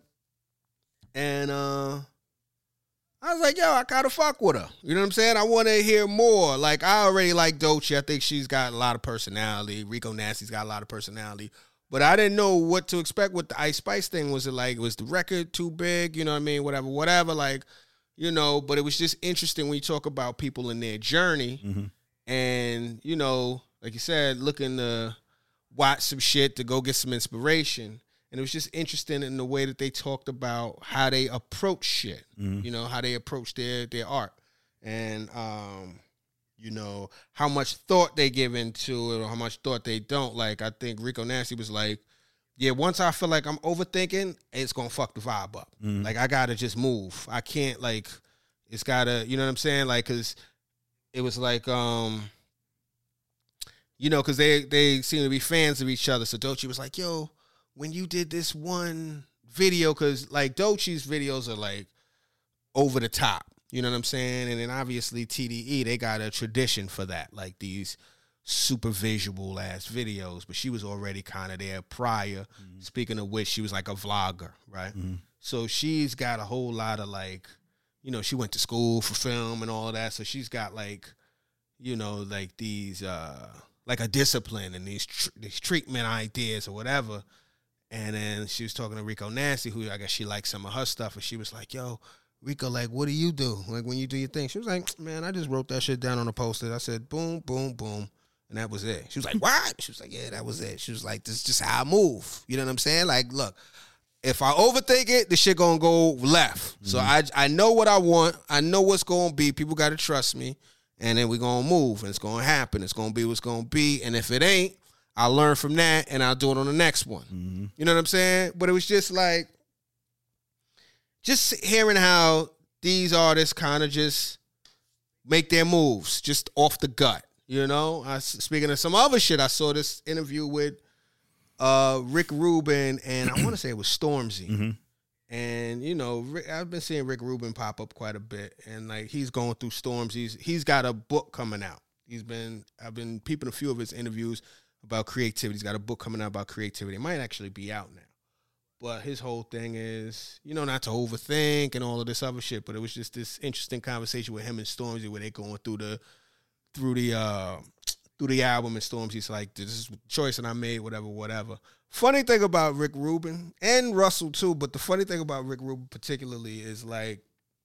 And uh, I was like, yo, I gotta fuck with her. You know what I'm saying? I want to hear more. Like, I already like Doechii. I think she's got a lot of personality. Rico Nasty's got a lot of personality. But I didn't know what to expect with the Ice Spice thing. Was it like, was the record too big? You know what I mean? Whatever, whatever. Like, you know, but it was just interesting when you talk about people in their journey. Mm-hmm. And, you know, like you said, looking to watch some shit to go get some inspiration. And it was just interesting in the way that they talked about how they approach shit, mm-hmm. you know, how they approach their, their art. And, um, you know, how much thought they give into it or how much thought they don't. Like, I think Rico Nasty was like, yeah, once I feel like I'm overthinking, it's going to fuck the vibe up. Mm-hmm. Like, I got to just move. I can't, like, it's got to, you know what I'm saying? Like, because it was like, um, you know, because they, they seem to be fans of each other. So Doechii was like, yo, when you did this one video, because, like, Doechii's videos are, like, over the top. You know what I'm saying? And then, obviously, T D E, they got a tradition for that, like, these super visual-ass videos. But she was already kind of there prior. Mm-hmm. Speaking of which, she was, like, a vlogger, right? Mm-hmm. So she's got a whole lot of, like, you know, she went to school for film and all of that. So she's got, like, you know, like, these, uh, like, a discipline and these tr- these treatment ideas or whatever. And then she was talking to Rico Nasty, who I guess she liked some of her stuff. And she was like, yo, Rico, like, what do you do? Like, when you do your thing? She was like, man, I just wrote that shit down on a post-it. I said, boom, boom, boom. And that was it. She was like, what? She was like, yeah, that was it. She was like, this is just how I move. You know what I'm saying? Like, look, if I overthink it, the shit gonna go left. Mm-hmm. So I I know what I want. I know what's gonna be. People got to trust me. And then we're gonna move. And it's gonna happen. It's gonna be what's gonna be. And if it ain't, I'll learn from that, and I'll do it on the next one. Mm-hmm. You know what I'm saying? But it was just like, just hearing how these artists kind of just make their moves just off the gut. You know? I, speaking of some other shit, I saw this interview with uh, Rick Rubin, and I want to say it was Stormzy. Mm-hmm. And, you know, Rick, I've been seeing Rick Rubin pop up quite a bit, and, like, he's going through storms. He's, he's got a book coming out. He's been, I've been peeping a few of his interviews about creativity. He's got a book coming out about creativity. It might actually be out now. But his whole thing is, you know, not to overthink and all of this other shit. But it was just this interesting conversation with him and Stormzy where they going through the through the uh, through the album, and Stormzy's like, this is the choice that I made, whatever, whatever. Funny thing about Rick Rubin and Russell too, but the funny thing about Rick Rubin particularly is, like,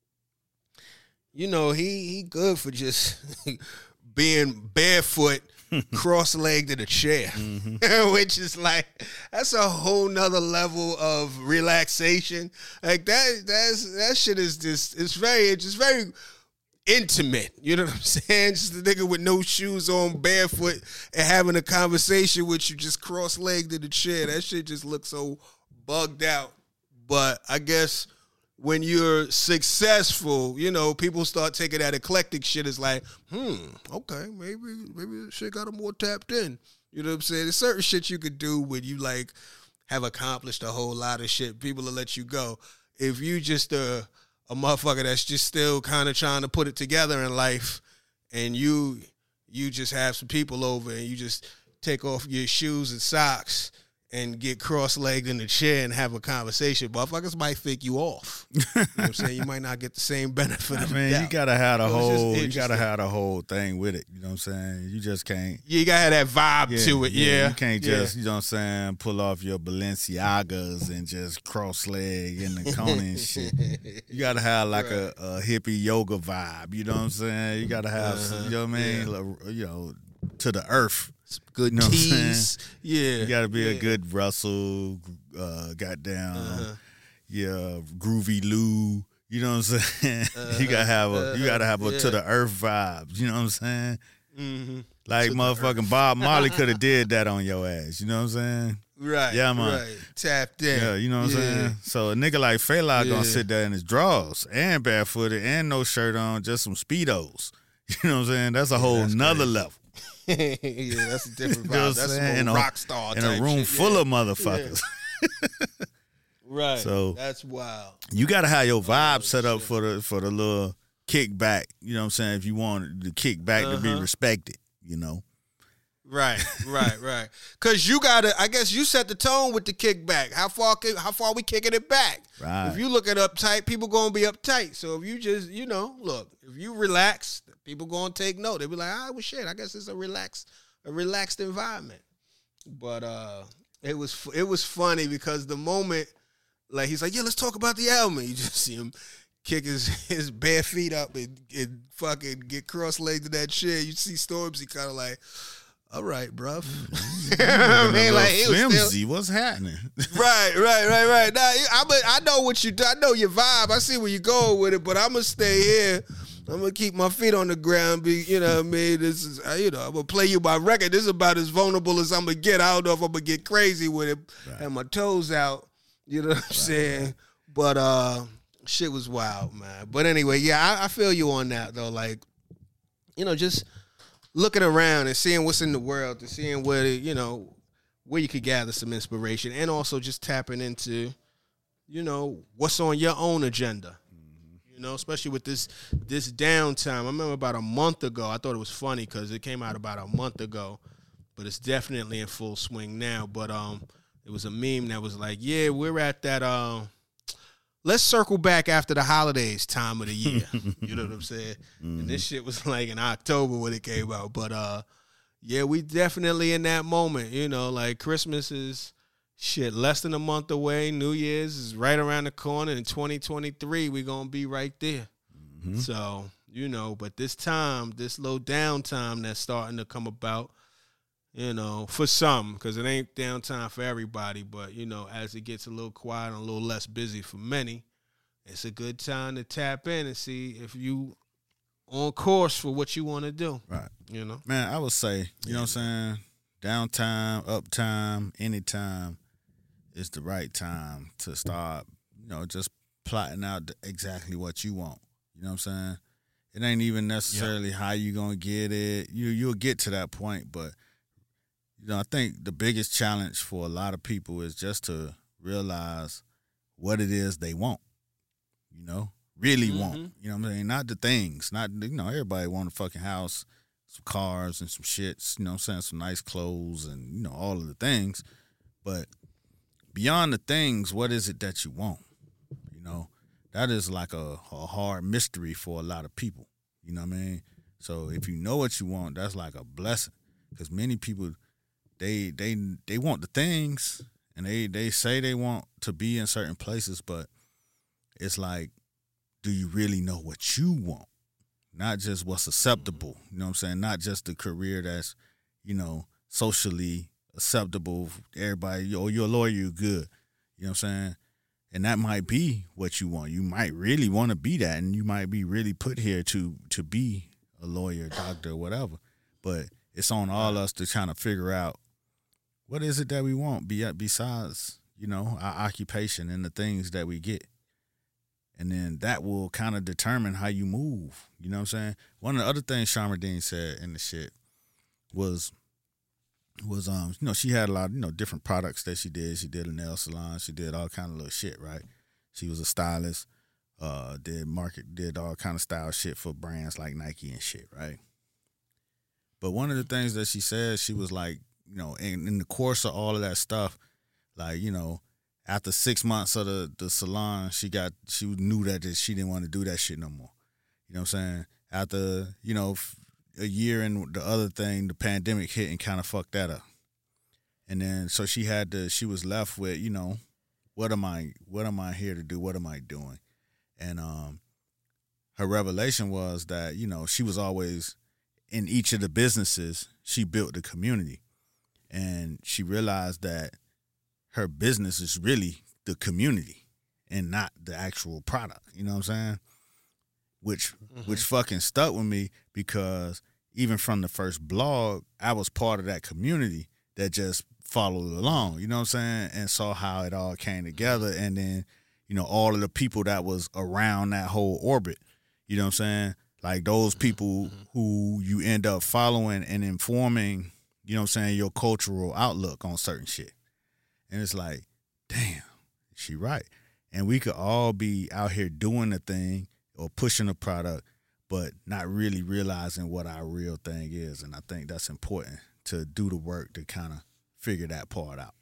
you know, he he good for just being barefoot, cross-legged in a chair, mm-hmm. which is like, that's a whole nother level of relaxation. Like, that that's that shit is just, it's very, it's just very intimate. You know what I'm saying? Just a nigga with no shoes on, barefoot, and having a conversation with you just cross-legged in the chair. That shit just looks so bugged out. But I guess when you're successful, you know, people start taking that eclectic shit as like, hmm, okay, maybe maybe shit got them more tapped in. You know what I'm saying? There's certain shit you could do when you, like, have accomplished a whole lot of shit. People will let you go. If you just a, a motherfucker that's just still kind of trying to put it together in life, and you you just have some people over and you just take off your shoes and socks and get cross-legged in the chair and have a conversation, motherfuckers might think you off. You know what I'm saying? You might not get the same benefit. I mean, you gotta have the whole, you gotta have the whole thing with it. You know what I'm saying? You just can't. Yeah, you gotta have that vibe yeah, to it. Yeah, yeah. You can't just, yeah. you know what I'm saying, pull off your Balenciagas and just cross-leg in the corner and shit. You gotta have like right. a, a hippie yoga vibe. You know what I'm saying? You gotta have, uh-huh. you know what I mean? Yeah. You know, to the earth. Some good You know what I'm teas. Yeah. You gotta be yeah. a good Russell, uh, goddamn, Uh-huh. yeah, groovy Lou. You know what I'm saying? Uh-huh. You gotta have a, Uh-huh. you gotta have a Yeah. to the earth vibes. You know what I'm saying? Mm-hmm. Like To the motherfucking earth. Bob Marley could have did that on your ass. You know what I'm saying? Right. Yeah, man. Right. Tapped in. Yeah, you know what I'm Yeah. saying? So a nigga like Fela Yeah. gonna sit there in his drawers and barefooted and no shirt on, just some Speedos. You know what I'm saying? That's a whole that's nother crazy. level. Yeah, that's a different You know vibe. what I'm That's saying? some In a- rock star In type a room shit. full yeah. of motherfuckers. Right. So- that's wild. You gotta have your vibe set up shit. for the for the little kickback. You know what I'm saying? If you want the kickback to be Uh-huh. respected, you know. Right, right, right. Cause you gotta, I guess you set the tone with the kickback. How far, ki- how far we kicking it back? Right. If you look at uptight, people gonna be uptight. So if you just, you know, look, if you relax, people gonna take note. They be like, ah, well, shit. I guess it's a relaxed, a relaxed environment. But uh, it was, fu- it was funny because the moment, like he's like, yeah, let's talk about the album. And you just see him kick his, his bare feet up and, and fucking get cross-legged in that chair. You see Stormzy kind of like, all right, bruv. I mean, like, he was still, flimsy. What's happening? right, right, right, right. Now, I, I know what you do. I know your vibe. I see where you're going with it, but I'm gonna stay here. I'm gonna keep my feet on the ground. Be, you know what I mean? This is, you know, I'm gonna play you my record. This is about as vulnerable as I'm gonna get. I don't know if I'm gonna get crazy with it Right. and my toes out. You know what I'm saying? But uh, shit was wild, man. But anyway, yeah, I, I feel you on that though. Like, you know, just looking around and seeing what's in the world, and seeing where, you know, where you could gather some inspiration, and also just tapping into, you know, what's on your own agenda. You know, especially with this this downtime. I remember about a month ago, I thought it was funny because it came out about a month ago, but it's definitely in full swing now. But um, it was a meme that was like, yeah, we're at that um, let's circle back after the holidays time of the year. You know what I'm saying? Mm-hmm. And this shit was like in October when it came out. But uh, yeah, we definitely in that moment. You know, like Christmas is shit less than a month away. New Year's is right around the corner. In twenty twenty-three, we gonna be right there. Mm-hmm. So, you know, but this time, this little downtime that's starting to come about, you know, for some, because it ain't downtime for everybody, but, you know, as it gets a little quiet and a little less busy for many, it's a good time to tap in and see if you on course for what you want to do. Right. You know? Man, I would say, you know what I'm saying? Downtime, uptime, anytime is the right time to start, you know, just plotting out the- exactly what you want. You know what I'm saying? It ain't even necessarily how you gonna get it. You you'll get to that point, but you know, I think the biggest challenge for a lot of people is just to realize what it is they want. You know, really Mhm. want. You know what I'm saying? Not the things. Not, you know, everybody want a fucking house, some cars and some shits, you know what I'm saying, some nice clothes and, you know, all of the things. But beyond the things, what is it that you want? You know, that is like a, a hard mystery for a lot of people. You know what I mean? So if you know what you want, that's like a blessing. Because many people, they they they want the things and they, they say they want to be in certain places, but it's like, do you really know what you want? Not just what's acceptable, you know what I'm saying? Not just the career that's, you know, socially acceptable. Everybody, oh, you're a lawyer, you're good. You know what I'm saying? And that might be what you want. You might really want to be that, and you might be really put here to to be a lawyer, doctor, whatever. But it's on all us to kind of figure out what is it that we want be- besides, you know, our occupation and the things that we get. And then that will kind of determine how you move. You know what I'm saying? One of the other things Sharmardine said in the shit was, was um, you know, she had a lot of, you know, different products that she did. She did a nail salon. She did all kind of little shit, right? She was a stylist, uh, did market, did all kind of style shit for brands like Nike and shit, right? But one of the things that she said, she was like, you know, in, in the course of all of that stuff, like, you know, after six months of the, the salon, she got she knew that she didn't want to do that shit no more. You know what I'm saying? After, you know, a year and the other thing, the pandemic hit and kind of fucked that up. And then so she had to she was left with, you know, what am I what am I here to do? What am I doing? And um her revelation was that, you know, she was always in each of the businesses, she built the community. And she realized that her business is really the community and not the actual product. You know what I'm saying? Which mm-hmm. which fucking stuck with me because even from the first blog, I was part of that community that just followed along, you know what I'm saying, and saw how it all came together. And then, you know, all of the people that was around that whole orbit, you know what I'm saying, like those people mm-hmm. who you end up following and informing, you know what I'm saying, your cultural outlook on certain shit. And it's like, damn, she right. And we could all be out here doing the thing or pushing a product, but not really realizing what our real thing is. And I think that's important to do the work to kind of figure that part out.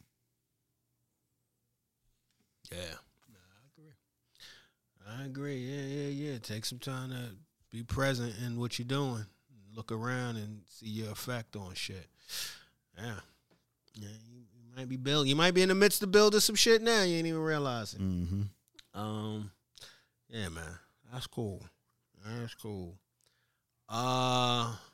Yeah, no, I agree. I agree. Yeah, yeah, yeah. Take some time to be present in what you're doing. Look around and see your effect on shit. Yeah, yeah. You, you might be building. You might be in the midst of building some shit now. You ain't even realize it. Mm-hmm. Um, yeah, man. That's cool. That's cool. Uh, I'm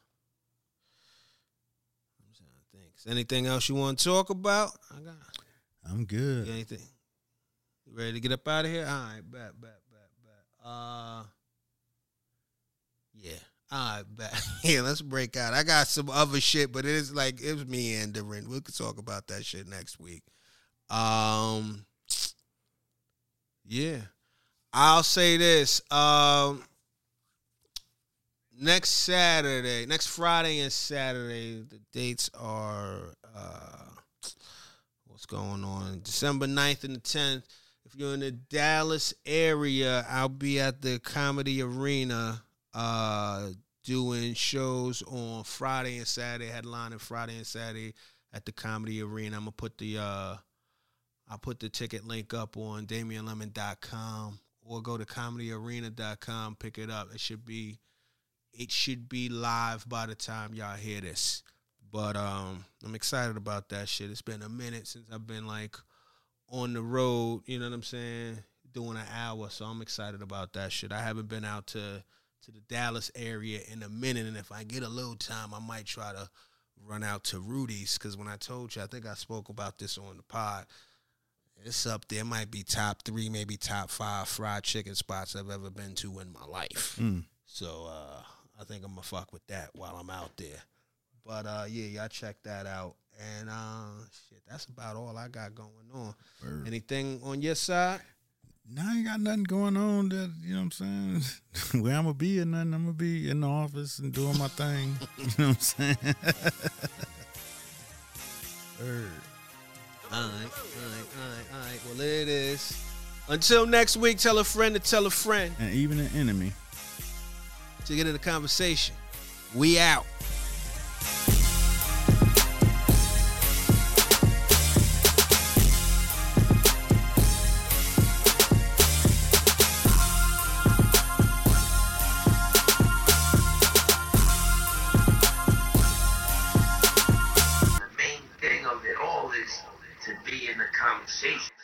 trying to think. Is anything else you want to talk about? I got. I'm good. You anything? You ready to get up out of here? All right, bet, bet, bet, bet. Uh, yeah. All right, bet. Yeah, let's break out. I got some other shit, but it is like it was meandering. We could talk about that shit next week. Um, yeah. I'll say this. Um, next Saturday, next Friday and Saturday, the dates are, uh, what's going on? December ninth and the tenth. If you're in the Dallas area, I'll be at the Comedy Arena uh, doing shows on Friday and Saturday, headlining Friday and Saturday at the Comedy Arena. I'm going to put the, uh, I'll put the ticket link up on Damian Lemon dot com. Or go to comedy arena dot com, pick it up. It should be it should be live by the time y'all hear this. But um, I'm excited about that shit. It's been a minute since I've been like on the road, you know what I'm saying, doing an hour. So I'm excited about that shit. I haven't been out to to the Dallas area in a minute, and if I get a little time, I might try to run out to Rudy's, because when I told you, I think I spoke about this on the pod. It's up there. It might be top three, maybe top five fried chicken spots I've ever been to in my life. Mm. So uh, I think I'm going to fuck with that while I'm out there. But, uh, yeah, y'all check that out. And, uh, shit, that's about all I got going on. Word. Anything on your side? No, I ain't got nothing going on that, you know what I'm saying? Where I'm going to be or nothing. I'm going to be in the office and doing my thing. You know what I'm saying? Word. All right, all right, all right, all right. Well, there it is. Until next week, tell a friend to tell a friend. And even an enemy. To get in the conversation. We out. The main thing of it all is to be in the conversation.